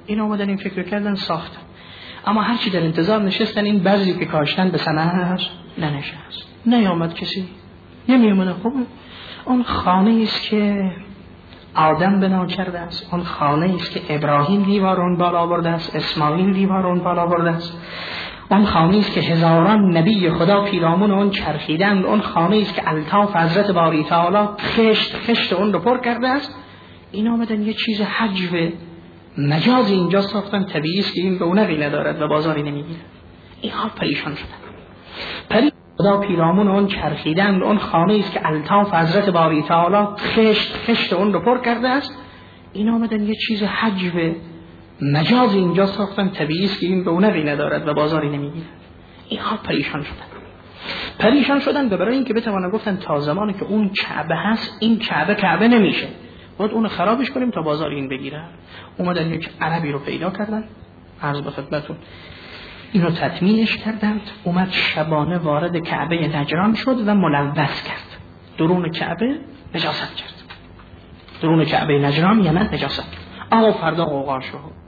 S1: این آمدن این فکر کردن ساختن، اما هرچی در انتظار نشستن این بذری که کاشتن به ثمر ننشست، نیامد کسی. نمیامد. خب اون خانه است که آدم بنا کرده است، اون خانه است که ابراهیم دیوار اون بالا برده است، اسماعیل دیوار اون بالا برده است، اون خانه است که هزاران نبی خدا پیرامون اون چرخیدند، اون خانه است که الطاف حضرت باری تعالی خشت خشت اون رو پر کرده است. این آمدن یه چیز حجو مجازی اینجا ساختن، طبیعی است که این رونقی ندارد و بازاری نمیگیرد. این حال پریشان شدن. پری خدا پیرامون اون چرخیدند، اون خانه است که الطاف حضرت باری تعالی خشت خشت اون رو پر کرده است. این آمدن یه چیز حجو مجازی اینجا ساختن، طبیعی است که این رونقی ندارد و بازاری نمیگیرد. این حال پریشان شدن. پریشان شدن و برای اینکه بتوانن گفتن تا زمانی که اون کعبه هست این کعبه کعبه نمیشه، باید اون خرابش کنیم تا بازار این بگیره. اومدن یک عربی رو پیدا کردن، عرض به خدمتتون اینو تطمیعش کردند، اومد شبانه وارد کعبه نجران شد و ملوث کرد. درون کعبه نجاست کرد، درون کعبه نجران یمن نجاست کرد. اما فردا قوقا شد،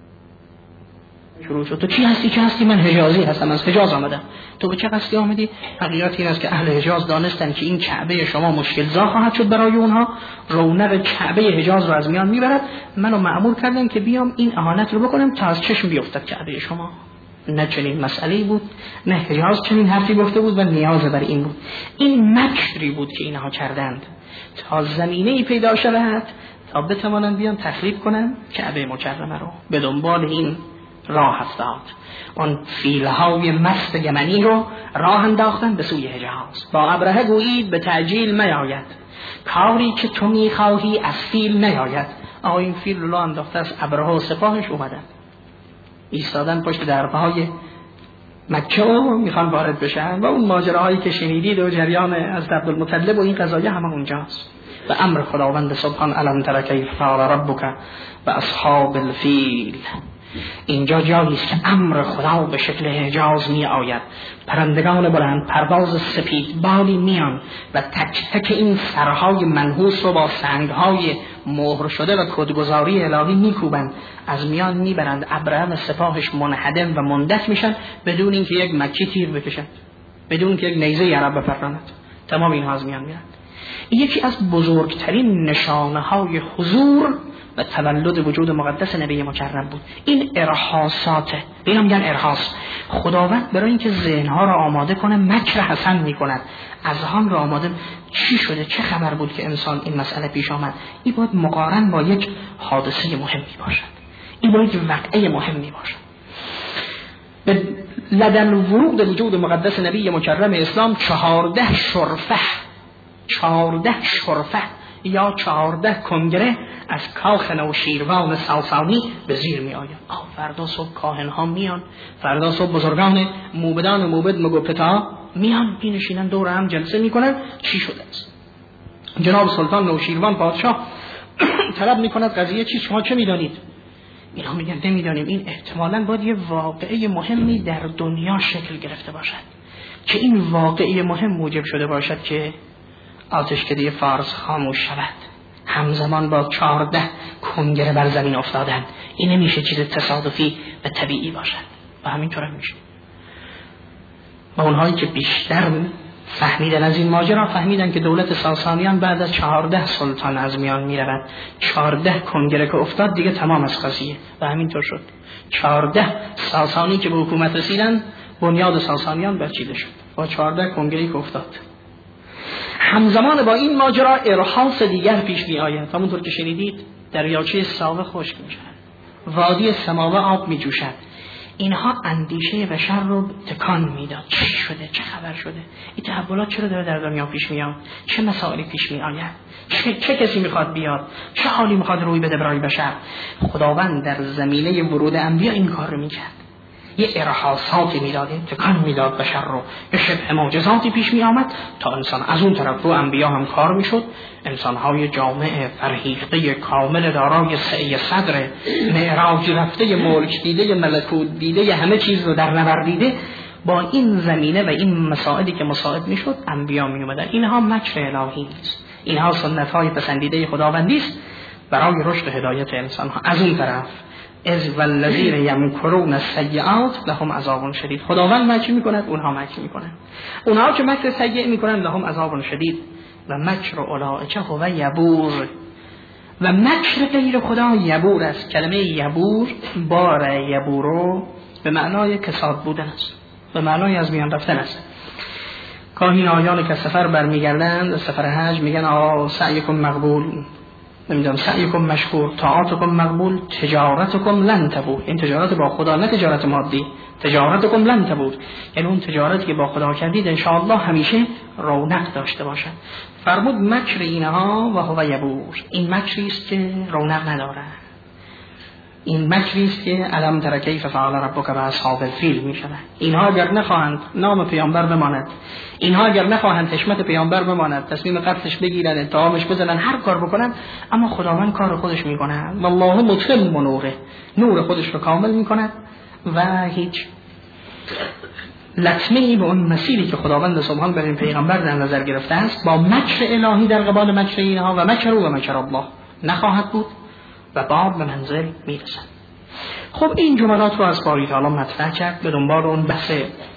S1: شروع شد تو چی هستی چی هستی؟ من حجازی هستم، از حجاز آمدم. تو به چه قصدی آمدی؟ حقیقت این است که اهل حجاز دانستن که این کعبه شما مشکل زا خواهد شد برای اونها، رونق کعبه حجاز رو از میان میبرد. منو مأمور کردن که بیام این اهانت رو بکنم تا از چشم بیفتد کعبه شما. نه چنین مسئله‌ای بود، نه حجاز چنین حرفی گفته بود و نیاز بر این بود. این مکری بود که اینها کردند تا زمینه‌ای پیدا شود تا بتوانند بیان تخریب کنن کعبه مکرمه رو. به دنبال این راه افتاد، اون فیلهای مست یمنی رو راه انداختن به سوی حجاز. با ابرهه گویید به تعجیل میاید، کاری که تو میخواهی از فیل نیاید. آقا این فیل رو انداخته از ابرهه و سپاهش اومدن ایستادن پشت دربهای مکه و میخوان وارد بشن و اون ماجراهایی که شنیدید و جریان از عبدالمطلب و این قضایا همه اونجاست. و امر خداوند سبحان الم تر کیف فعل ربک و اصحاب الفیل. اینجا جایی است که امر خدا به شکل اعجاز می آید. پرندگان بلند پرواز سپید بالی میان و تک تک این سرهای منحوس رو با سنگهای مهر شده و کدگذاری الهی میکوبند، از میان میبرند. ابرهه سپاهش منهدم و مندک میشن بدون اینکه یک مکی تیر بکشند، بدون اینکه یک نیزه عرب بپراند. تمام اینها از میان میرند. این یکی از بزرگترین نشانه های حضور و تولد وجود مقدس نبی مکرم بود. این ارهاصاته، اینا میگن ارهاص. خداوند برای اینکه ذهنها را آماده کنه مکر حسن میکند، اذهان را آماده. چی شده؟ چه خبر بود که انسان این مسئله پیش آمد؟ این باید مقارن با یک حادثه مهمی باشد، این باید وقعه مهمی باشد. به لدن ورود وجود مقدس نبی مکرم اسلام چهارده شرفه چهارده شرفه یا چهارده کنگره از کاخ نوشیروان ساسانی به زیر می آید. آه فردا صبح کاهن ها میان، فردا صبح بزرگان موبدان موبد مگوپتا میان می نشینن دور هم جلسه می کنن. چی شده است؟ جناب سلطان نوشیروان پادشاه طلب می کند قضیه چی؟ شما چه می دانید؟ اینا میگن نمیدانیم. این احتمالاً باید یه واقعه مهمی در دنیا شکل گرفته باشد که این واقعه مهم موجب شده باشد که آتشکده فارس خاموش شود همزمان با چهارده کنگره بر زمین افتادن. این نمیشه چیز تصادفی و طبیعی باشد و همینطور هم میشه. و اونهایی که بیشتر فهمیدن از این ماجرا فهمیدن که دولت ساسانیان بعد از چهارده سلطان از میان میرود. چهارده کنگره که افتاد دیگه تمام از قضیه و همینطور شد. چهارده ساسانی که به حکومت رسیدن بنیاد ساسانیان برچیده شد با چهارده کنگره که افتاد. همزمان با این ماجرا ارهاص دیگر پیش می آید. همونطور که شنیدید دریاچه ساوه خشک می شود، وادی سماوه آب می جوشد. اینها اندیشه بشر رو تکان میداد. چی شده؟ چه خبر شده؟ این تحولات چرا داره در دنیا پیش میاد؟ چه مسائلی پیش می آید؟ چه, چه کسی میخواد بیاد؟ چه حالی میخواد روی بده برای بشر؟ خداوند در زمینه ورود انبیا این کار رو میکرد. یه ارهاصاتی میداده، تکان میداد بشر رو، یه شبه معجزاتی پیش می آمد تا انسان از اون طرف رو انبیا هم کار میشد. انسانهای جامعه فرهیخته کامل دارای سعی صدر معراج رفته ملک دیده ملکوت دیده همه چیز رو در نوردیده با این زمینه و این مسائلی که مساعد میشد انبیا می اومدن. اینها مکر الهی نیست، اینها سنت های پسندیده خداوندی است برای رشد و هدایت انسان ها. از اون طرف از والذین یمکرون السیئات لهم عذاب شدید. خداوند مکر میکند، اونها مکر میکنند. اونها که مکر سیئ میکنند لهم عذاب شدید و مکر اولئک هو یبور. و مکر غیر خدا یبور است. کلمه یبور، بار یبورو به معنای کساد بودن است، به معنای از میان رفتن است. گاهی آیان که سفر برمیگردند، سفر حج، میگن آقا سعیکم مقبول، نمیدونم سعیکم مشکور، طاعاتکم مقبول، تجارتکم لن تبور. این تجارت با خدا، نه تجارت مادی. تجارتکم لن تبور یعنی اون تجارتی که با خدا کردید انشاءالله همیشه رونق داشته باشد. فرمود مکر اینها و هو یبور. این مکری است که رونق نداره. این مکری است که علم تر کیف فعل ربک باصحاب الفیل می شود. اینها اگر نخواهند نام پیامبر بماند، اینها اگر نخواهند حشمت پیامبر بماند، تصمیم قتلش بگیرن، اتهامش بزنن، هر کار بکنن، اما خداوند کار خودش میکنه. والله متم نوره، نور خودش رو کامل میکند و هیچ لطمه‌ای به اون مسیری که خداوند سبحان بر این پیغمبر در نظر گرفته است با مکر الهی در قبال مکر اینها و مکر و مکر الله نخواهد بود و بعد به منزل میرسن. خب این جملات رو از باری تعالی مطرح کرد به دنبال اون بحث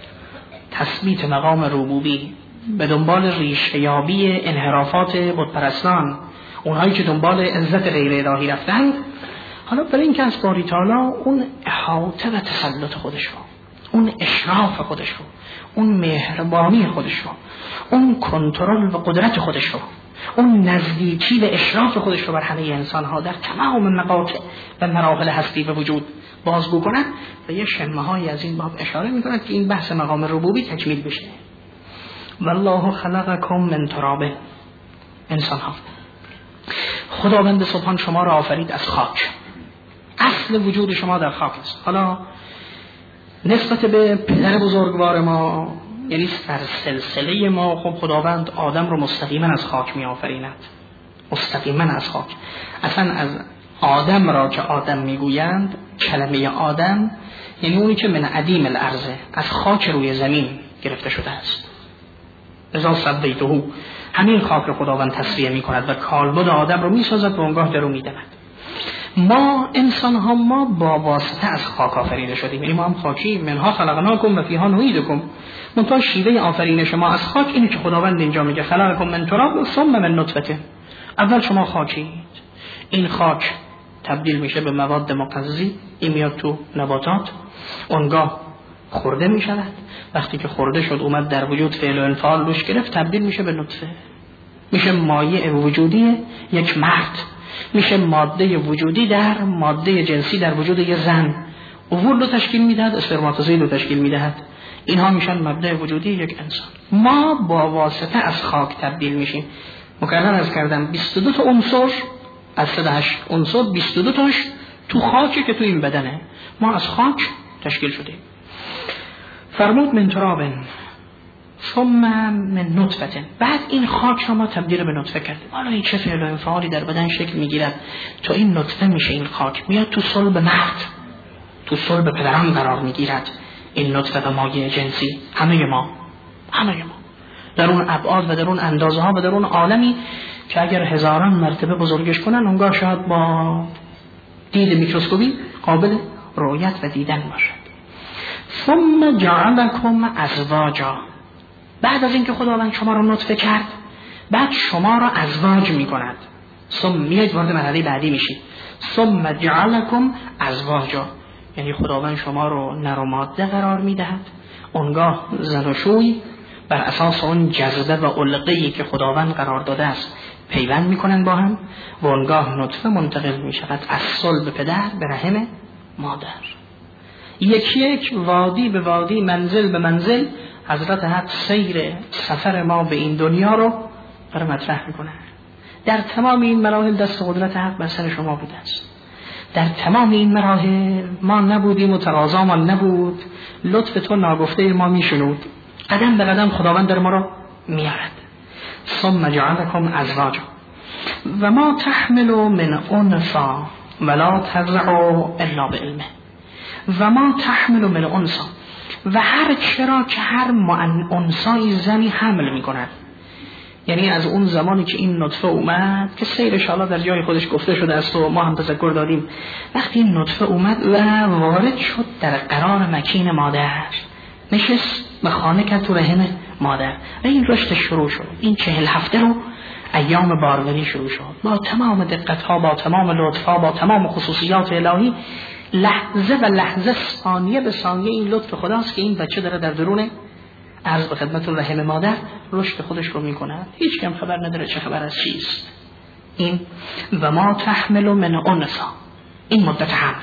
S1: تثبیت مقام ربوبی، به دنبال ریشه یابی انحرافات بتپرستان، اونهایی که دنبال عزت غیر الهی رفتند. حالا برای اینکه از باری تعالی اون احاطه و تسلط خودش رو، اون اشراف خودش رو، اون مهربانی خودش رو، اون کنترل و قدرت خودش رو، اون نزدیکی و اشراف خودش رو بر همه انسان ها در تمام مقاطع و مراحل هستی و وجود بازگو کند و یه شمه های از این باب اشاره می کند که این بحث مقام ربوبی تکمیل بشه. والله خلقکم من تراب. انسان ها، خداوند سبحان شما را آفرید از خاک. اصل وجود شما در خاک است. حالا نسبت به پدر بزرگوار ما، یعنی سر سلسله ما، خب خداوند آدم رو مستقیما از خاک می آفریند، مستقیما از خاک. اصلا از آدم را که آدم می گویند، کلمه آدم یعنی اونی که من عدیم الارض، از خاک روی زمین گرفته شده است. ازا سبیتهو، همین خاک رو خداوند تصفیه می کند و کالبد آدم رو می سازد و اونگاه درو می دمد. ما انسان ها ما با واسطه از خاک آفریده شدیم، یعنی ما هم خاکی، منها خلقناکم و فیها نعیدکم. منتها شیوه آفرینش ما از خاک اینه که خداوند اینجا میگه خلقکم من تراب ثم من نطفه. اول شما خاکید، این خاک تبدیل میشه به مواد مغذی، این میاد تو نباتات، اونگاه خورده میشود. وقتی که خورده شد اومد در وجود فعل و انفعال روش گرفت، تبدیل میشه به نطفه، میشه مایع وجودی یک مرد، میشه ماده وجودی در ماده جنسی در وجود یک زن، اوول رو تشکیل میدهد، اسپرماتوزوید رو تشکیل میدهد. اینها میشن ماده وجودی یک انسان. ما با واسطه از خاک تبدیل میشیم. مکرر از کردم بیست و دو تا عنصر از صد و هشت عنصر بیست و دو تاش تو خاکی که تو این بدنه. ما از خاک تشکیل شدیم. فرمود من تراب ثم من نطفه. بعد این خاک رو ما تبدیل به نطفه کردیم. حالا این چه فعل و انفعالی در بدن شکل میگیرد تا این نطفه میشه، این خاک میاد تو صلب مرد، تو صلب پدران قرار میگیرد. این نطفه و مایع جنسی همه ما همه ما در اون ابعاد و در اون اندازه ها و در اون عالمی که اگر هزاران مرتبه بزرگش کنن اونگاه شاید با دید میکروسکوپی قابل رؤیت و دیدن باشد. ثم جعلکم ازواجا. بعد از اینکه خداوند شما رو نطفه کرد، بعد شما رو ازواج میکند. ثم میاد وارد مرحله بعدی میشید. ثم جعلکم ازواجا، یعنی خداوند شما رو نر و ماده قرار میدهد. اونگاه زن و شوی بر اساس اون جذبه و علقه‌ای که خداوند قرار داده است پیوند میکنن با هم و اونگاه نطفه منتقل میشود از صلب پدر به رحم مادر. یک یک وادی به وادی، منزل به منزل، حضرت حق سیر سفر ما به این دنیا رو برای مطرح میکنه. در تمام این مراحل دست قدرت حق بر سر شما بوده است. در تمام این مراحل ما نبودیم و تقاضا ما نبود، لطف تو ناگفته ما میشنود. قدم به قدم خداوند در ما رو میارد. ثم جعلکم ازواجا و ما تحمل من انثا ولا تضع الا بعلمه. و ما تحمل من انثا، و هر چرا که هر انثای زنی حمل میکند، یعنی از اون زمانی که این نطفه اومد که سیرش حالا در جای خودش گفته شده است و ما هم تذکر دادیم، وقتی این نطفه اومد و وارد شد در قرار مکین مادر، نشست به خانه کرد تو رحم مادر و این رشد شروع شد. این چهل هفته رو ایام باروری شروع شد با تمام دقتها، با تمام لطفها، با تمام خصوصیات الهی. لحظه و لحظه، ثانیه به ثانیه این لطف خداست که این بچه داره در درون عرض به خدمتون رحم مادر رشد خودش رو میکنه، هیچ کم خبر نداره چه خبر از چیست. این و ما تحمل من انثی، این مدت حمل.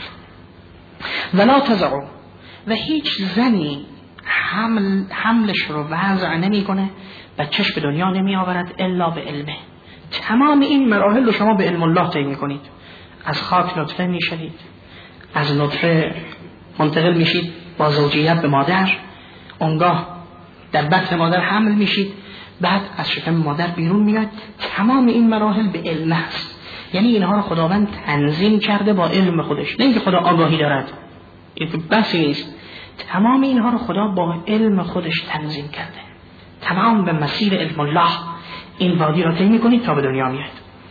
S1: ولا تضع، و هیچ زنی حمل حملش رو وضع نمیکنه، بچهش به دنیا نمی آورد الا به علمه. تمام این مراحل رو شما به علم الله طی میکنید. از خاک نطفه میشید، از نطفه منتقل میشید با زوجیت به مادر، اونگاه در بطن مادر حمل میشید، بعد از شکم مادر بیرون میاد. تمام این مراحل به علم است، یعنی اینها رو خداوند تنظیم کرده با علم خودش، نه اینکه خدا آگاهی دارد، این بحثی نیست. تمام اینها رو خدا با علم خودش تنظیم کرده. تمام به مسیر علم الله این وادی را طی میکنید تا به دنیا میاد.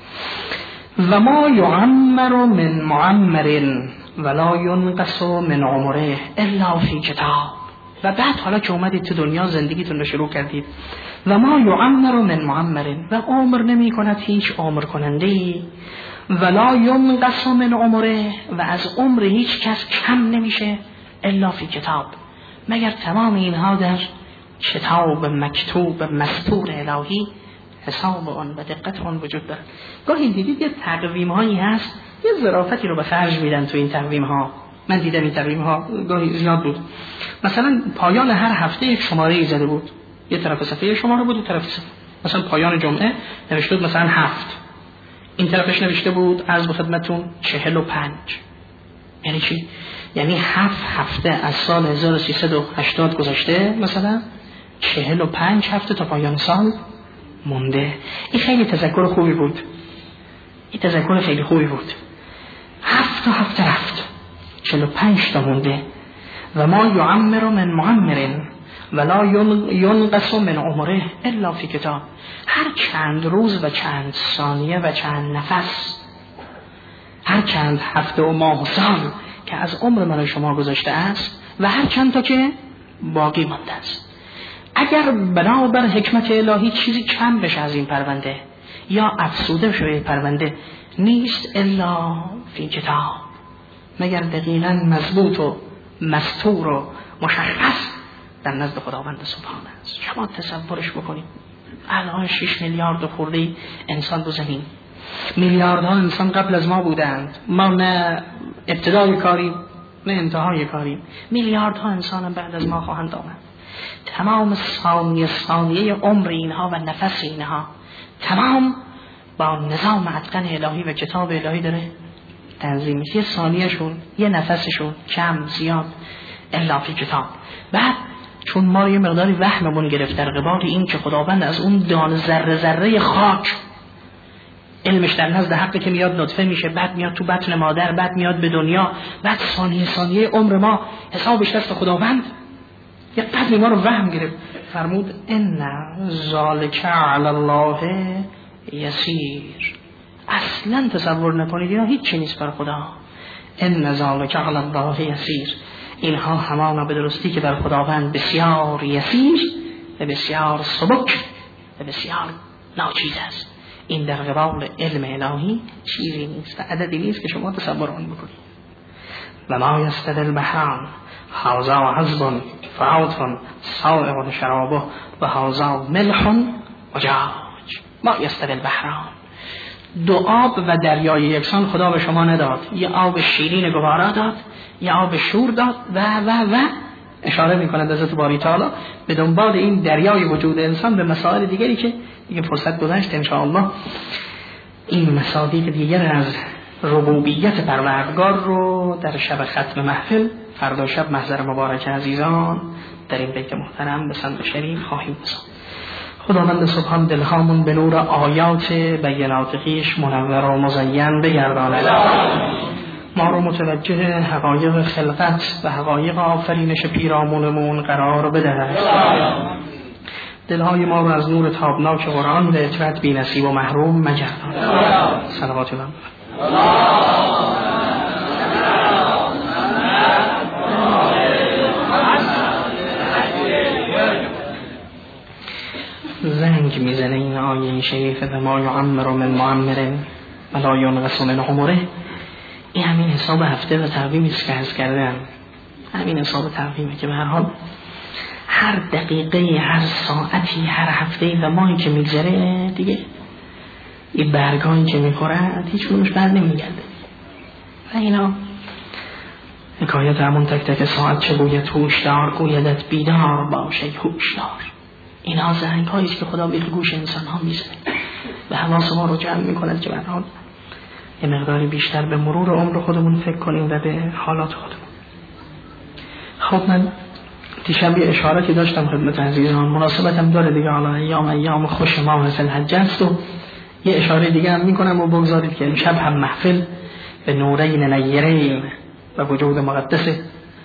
S1: و ما یعمر من معمر ولا ینقص من عمره الا فی کتاب. و بعد حالا که اومدید تو دنیا زندگیتون رو شروع کردید، و ما یعمر من معمر، و عمر نمی کند هیچ عمر کننده‌ای، ولا ینقص من عمره، و از عمر هیچ کس کم نمیشه الا فی کتاب، مگر تمام اینها در کتاب مکتوب مسطور الهی حساب آن و دقت آن وجود دارد. گاهی دیدید یه تقویم هایی هست، یه ظرافتی رو به خرج میدن تو این تقویم ها. من دیدم این تقویم ها گاهی زیاد بود. مثلا پایان هر هفته یک شماره زده بود، یه طرف صفحه شماره بود و طرف صفحه. مثلا پایان جمعه نوشته بود مثلا هفت، این طرفش نوشته بود عرض به خدمتون چهل و پنج. یعنی چی؟ یعنی هفت هفته از سال هزار و سیصد و هشتاد گذشته، مثلا چهل و پنج هفته تا پایان سال مونده. این خیلی تذکر خوبی بود، این تذکر خیلی خوبی بود. هفت تا هفته رفت، چهل و پنج تا مونده. و ما یعمر من معمر ولا ینقص من عمره الا فی کتاب. هر چند روز و چند ثانیه و چند نفس، هر چند هفته و ماه و سال که از عمر من شما گذشته است و هر چند تا که باقی مانده است، اگر بنابر حکمت الهی چیزی کم بشه از این پرونده یا افسوده شده پرونده، نیست الا فی کتاب، مگر دقیقاً مضبوط و مستور و مشخص در نزد خداوند سبحانه است. شما تصورش بکنید، الان شش میلیارد خورده انسان رو زمین، میلیاردها انسان قبل از ما بودند، ما نه ابتدای کاریم نه انتهای کاریم، میلیاردها انسان هم بعد از ما خواهند آمد. تمام ثانیه ثانیه عمر اینها و نفس اینها تمام با نظام اتقن الهی و کتاب الهی داره تنظیم میشه. یه ثانیه شون، یه نفسشون کم زیاد الا فی کتاب. بعد چون ما یه مقداری وهممون گرفت در قبال این که خداوند از اون دانه ذره ذره خاک علمش در نزد حقی که میاد نطفه میشه، بعد میاد تو بطن مادر، بعد میاد به دنیا، بعد ثانیه ثانیه عمر ما حسابش دست خداوند، یه قدری ما رو وهم گرفت. فرمود ان ذالک علی الله یسیر. اصلا تصور نکنید اینا هیچ چیزی نیست بر خدا. ان ذالک علی الله یسیر، اینها همانا به درستی که بر خداوند بسیار یسیر و بسیار سبک و بسیار ناچیز است. این در قبال علم الهی چیزی نیست و عددی نیست که شما تصور آن بکنید. و ما یستوی البحران هذا عذب فرات سائغ شرابه و هذا ملح اجاج. ما یستوی البحران، دو آب و دریای یکسان خدا به شما نداد، یه آب شیرین گوارا داد، یه آب شور داد و و و اشاره میکنند حضرت باری تعالی به دنبال این دریای وجود انسان به مسائل دیگری که دیگه فرصت گذشت ان شاء الله این مصادیق دیگر از ربوبیت پروردگار رو در شب ختم محفل فردا شب محضر مبارک عزیزان در این بیت محترم به سمت شریف خواهیم رساند. خداوند سبحان دلهامون به نور آیات بینات خویش منور و مزین بگرداند، ما رو متوجه حقایق خلقت و حقایق آفرینش پیرامونمون قرار بدهد، دلهای ما رو از نور تابناک قرآن به اطرت بی نصیب و محروم مگردان. صلوات الله. زنگ میزنه این آیه شریفه و ما یعمر من معمر ولا ینقص من عمره. این همین حساب هفته و تقویمی است که عرض کردم، همین حساب تقویمه که به هر حال هر دقیقه، هر ساعتی، هر هفته و ماهی که میگذره دیگه این برگانی که میخورد هیچ کنوش بر نمیگرده. و اینا حکایت همون تک تک ساعت چه گوید هوشدار، گویدت بیدار باشه هوشدار. اینا زنگ هاییست که خدا به گوش انسان ها میزنه و حواس ما رو جمع میکند که به هر حال یه مقداری بیشتر به مرور عمر خودمون فکر کنیم و به حالات خودمون. خب من دیشب یه اشارتی داشتم خدمت عزیزان، مناسبتم داره دیگه، حالا ایام ایام خوش ماه ذوالحجه است و یه اشاره دیگه هم میکنم و بگذارید که امشب هم محفل به نورین نیرین و وجود مقدسه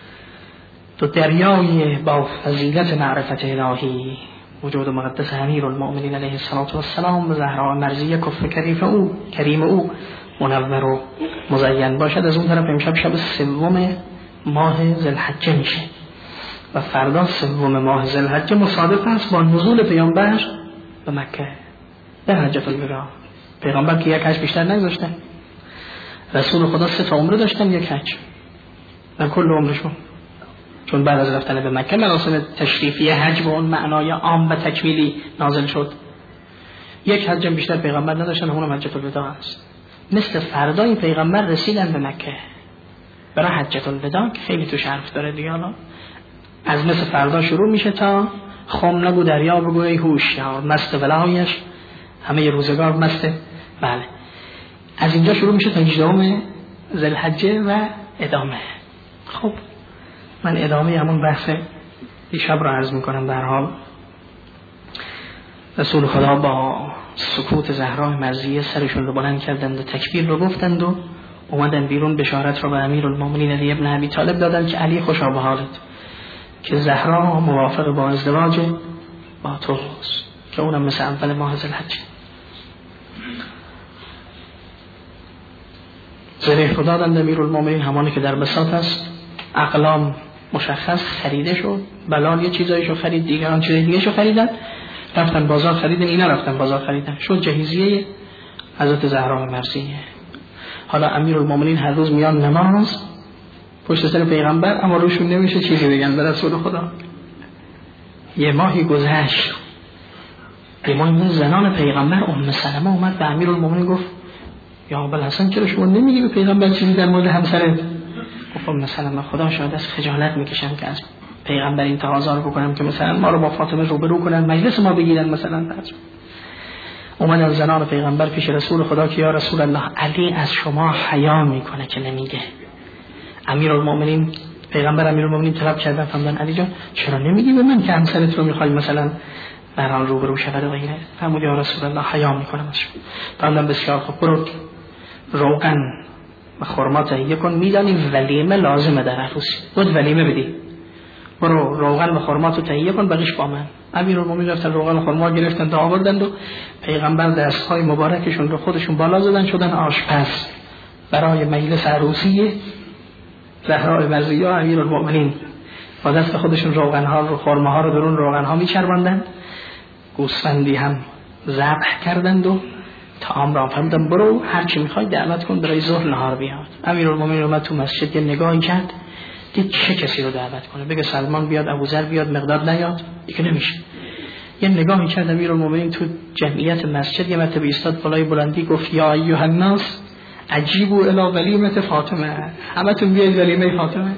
S1: تو دریای با فضیلت معرفت الهی وجود مقدس امیرالمؤمنین علیه السلام و زهرا مرضیه کف کریف او کریم او منور و مزین باشد. از اون طرف امشب شب سوم ماه ذوالحجه میشه و فردا سوم ماه ذوالحجه مصادف است با نزول پیامبر به مکه در حجة الوداع. پیغمبر که یک حج بیشتر نگذاشتن، رسول خدا سه تا عمره داشتن، یک حج در کل عمرشون، چون بعد از رفتن به مکه مراسم تشریفی حج به اون معنای عام و تکمیلی نازل شد. یک حج بیشتر پیغمبر نداشتن، اونم حجة الوداع است. مثل فردا این پیغمبر رسیدن به مکه برای حجة الوداع که خیلی تو شرف داره دیگه. حالا از مثل فردا شروع میشه تا خم نگو دریا بگو ای هوشیار، مست ولایش همه روزگار مسته. بله از اینجا شروع میشه تا هجدهم ذوالحجه و ادامه. خب من ادامه همون بحث دیشب رو عرض میکنم. به هر حال رسول خدا با سکوت زهرا مرضیه سرشون رو بلند کردند و تکبیر رو گفتند و اومدن بیرون، بشارت رو به امیرالمومنین علی ابن ابی طالب دادن که علی خوشا به حالت که زهرا موافق با ازدواج با تو است، که اونم مثل اول ماه ذوالحجه. زریح رو دادند امیرالمومنین همانی که در بساط است، اقلام مشخص خریده شد، بلال یه چیزایشو خرید، دیگران چیزای دیگه شو خریدن، رفتن بازار خریدن، اینا رفتن بازار خریدن، شد جهیزیه حضرت زهرا مرضیه. حالا امیرالمومنین هر روز میان نماز پشت سر پیغمبر، اما روشون نمیشه چیزی بگن به رسول خدا. یه ماهی گذشت، یه ماهی من زنان پیغمبر ام سلمه اومد به امیرالمومنین گفت یا ابوالحسن چرا شما نمیگی به پیغمبر چیزی در مورد همسرت؟ گفت ام سلمه خدا شاهد است خجالت میکشم که از پیغمبر این تقاضا رو بکنم که مثلا ما رو با فاطمه روبرو کنن، مجلس ما بگیرن مثلا. فرض اومدن زنان پیغمبر پیش رسول خدا که یا رسول الله علی از شما حیا میکنه که نمیگه. امیرالمومنین پیغمبر امیرالمومنین طلب کردن، فرمودن علی جان چرا نمیگی به من که همسرت رو میخوای مثلا بران روبرو شود و غیره؟ فرمود یا رسول الله حیا میکنم از شما. فرمودن بسیار خوب، برو روغن و خرما تهیه کن، میدانی ولیمه لازمه در عروسی، بود ولیمه بدی، برو روغن و خرما تو تهیه کن بقیش با من. امیرالمومنین رفتن روغن و خرما گرفتن تا آوردند و پیغمبر دستهای مبارکشون رو خودشون بالا زدن، شدن آشپز برای مجلس عروسی زهرا مرضیه. امیرالمومنین با دست خودشون روغن ها رو خرما ها رو درون روغن ها میچرباندن، گوسفندی هم ذبح کردند و طعام را فرمودن برو هر چی میخوای دعوت کن برای ظهر نهار بیاد. امیرالمومنین اومد تو مسجد یه نگاهی کرد، دید چه کسی رو دعوت کنه، بگه سلمان بیاد، ابوذر بیاد، مقداد نیاد، دیگه نمیشه. یه نگاهی کرد امیرالمومنین تو جمعیت مسجد، یه مرتبه ایستاد بالای بلندی گفت یا ایها الناس عجیبوا الی ولیمه فاطمه، همتون بیاید ولیمه فاطمه.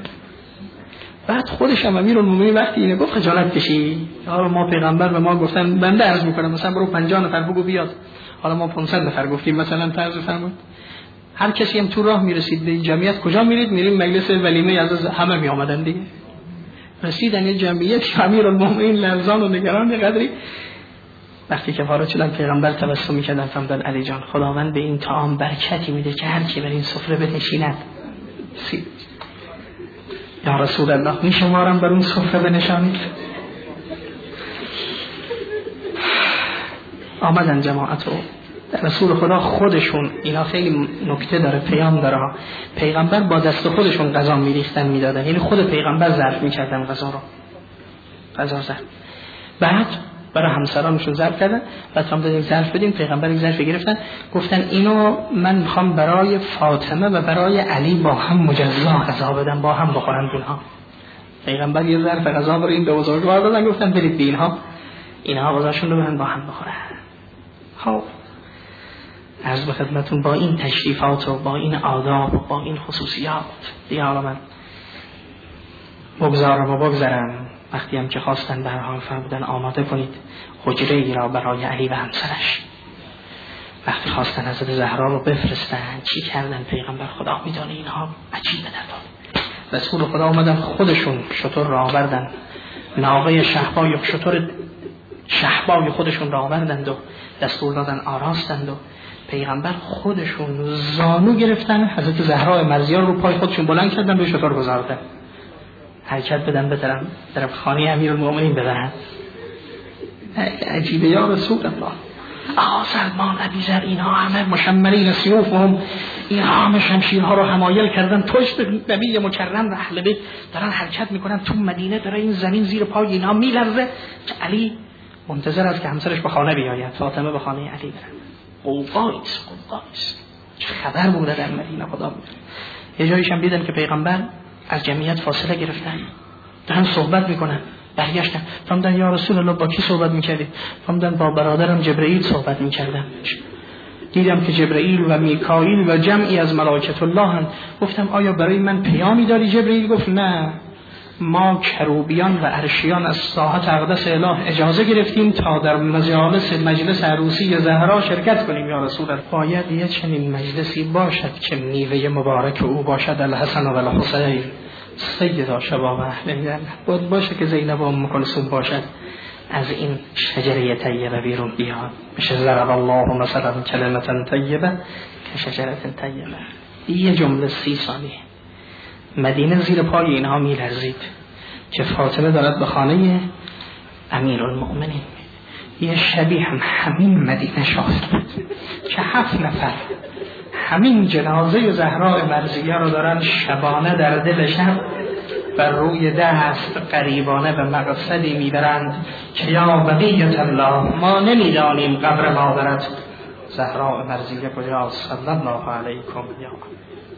S1: بعد خودش هم امیرالمومنین وقتی اینو گفت خجالت کشید. حالا ما پیغمبر به ما گفتن بنده عرض میکنم مثلا برو پنجاه نفر بگو بیاد، حالا ما پانصد نفر گفتیم مثلا فرض فرمود. هر کسی هم تو راه میرسید به این جمعیت، کجا میرید؟ میریم مجلس ولیمه از همه می آمدن دیگه. رسیدن یه جمعیت، امیرالمومنین لرزان و نگران قدری وقتی که وارد شدن پیغمبر تبسم میکردن، فرمودن علی جان خداوند به این طعام برکتی میده که هر کی بر این سفره بنشیند. یا رسول الله میشه ما رو بر اون سفره بنشانید؟ آمدن جماعت رو رسول خدا خودشون، اینا خیلی نکته داره، پیام داره، پیغمبر با دست خودشون غذا میریختن میدادن، یعنی خود پیغمبر ظرف میکردن غذا رو، غذا ظرف، بعد برای همسرانشون ظرف کردن، بعد هم دادیم ظرف بدیم، پیغمبر یک ظرف گرفتن گفتن اینو من میخوام برای فاطمه و برای علی با هم مجزا غذا بدم، با هم بخورن اونها. پیغمبر یه ظرف غذا برای این دو بزرگوار دادن، گفتن برید به اینها، اینها غذاشون رو برن با هم بخورن. خب عرض به خدمتون با این تشریفات و با این آداب و با این خصوصیات دیگه حالا من بگذارم و بگذارم. وقتی هم که خواستن در حال فرمودن آماده کنید حجره ای را برای علی و همسرش، وقتی خواستن حضرت زهرا رو بفرستن چی کردن پیغمبر خدا میدانه، اینها عجیبه در رسول خدا اومدن خودشون شطور را آوردن، ناقه شهبای شطور شهبای خودشون را آوردند و دستور دادن آراستند و پیغمبر خودشون زانو گرفتن حضرت زهرا مرزیان رو پای خودشون بلند کردن به شطور گذاردن، حرکت بدن بترم طرف خانه امیرالمومنین ببرن. عجیبه یا رسول الله. آقا سلمان ابی ذر اینها همه مشمرین سیوفهم، اینها همه شمشیرها رو حمایل کردن، پشت نبی مکرم و اهل بیت دارن حرکت میکنن تو مدینه، داره این زمین زیر پای اینها میلرزه که علی منتظر است که همسرش به خانه بیاید، فاطمه به خانه علی بره. قوقایست قوقایست چه خبر بوده در مدینه خدا میدونه. یه جاییش هم دیدن که پیغمبر از جمعیت فاصله گرفتن، دارن صحبت میکنن، برگشتن فرمودن یا رسول الله با کی صحبت میکردید؟ فرمودن با برادرم جبرئیل صحبت میکردم، دیدم که جبرئیل و میکائیل و جمعی از ملائکه الله هستند. گفتم آیا برای من پیامی داری جبرئیل؟ گفت نه، ما کروبیان و عرشیان از ساحت اقدس اله اجازه گرفتیم تا در مجالس مجلس عروسی زهرا شرکت کنیم یا رسول الله. باید یه چنین مجلسی باشد که میوه مبارک او باشد الحسن و الحسین سیدا شباب اهل جنت، بود باشه که زینب و ام کلثوم باشد، از این شجره طیبه بیرون بیاد. میشه ضرب الله مثلا کلمه طیبه که شجره طیبه. یه جمله سی ثانیه مدینه زیر پای اینها میلرزید که فاطمه دارد به خانه امیرالمؤمنین. یه شبیه هم همین مدینه شاهد بود که هفت نفر همین جنازه زهراء مرضیه رو دارن شبانه در دل شب بر روی دست قریبانه به مقصدی میبرند که یا بقیت الله ما نمیدانیم قبر مادرت زهراء مرضیه کجاست صلی الله علیکم یا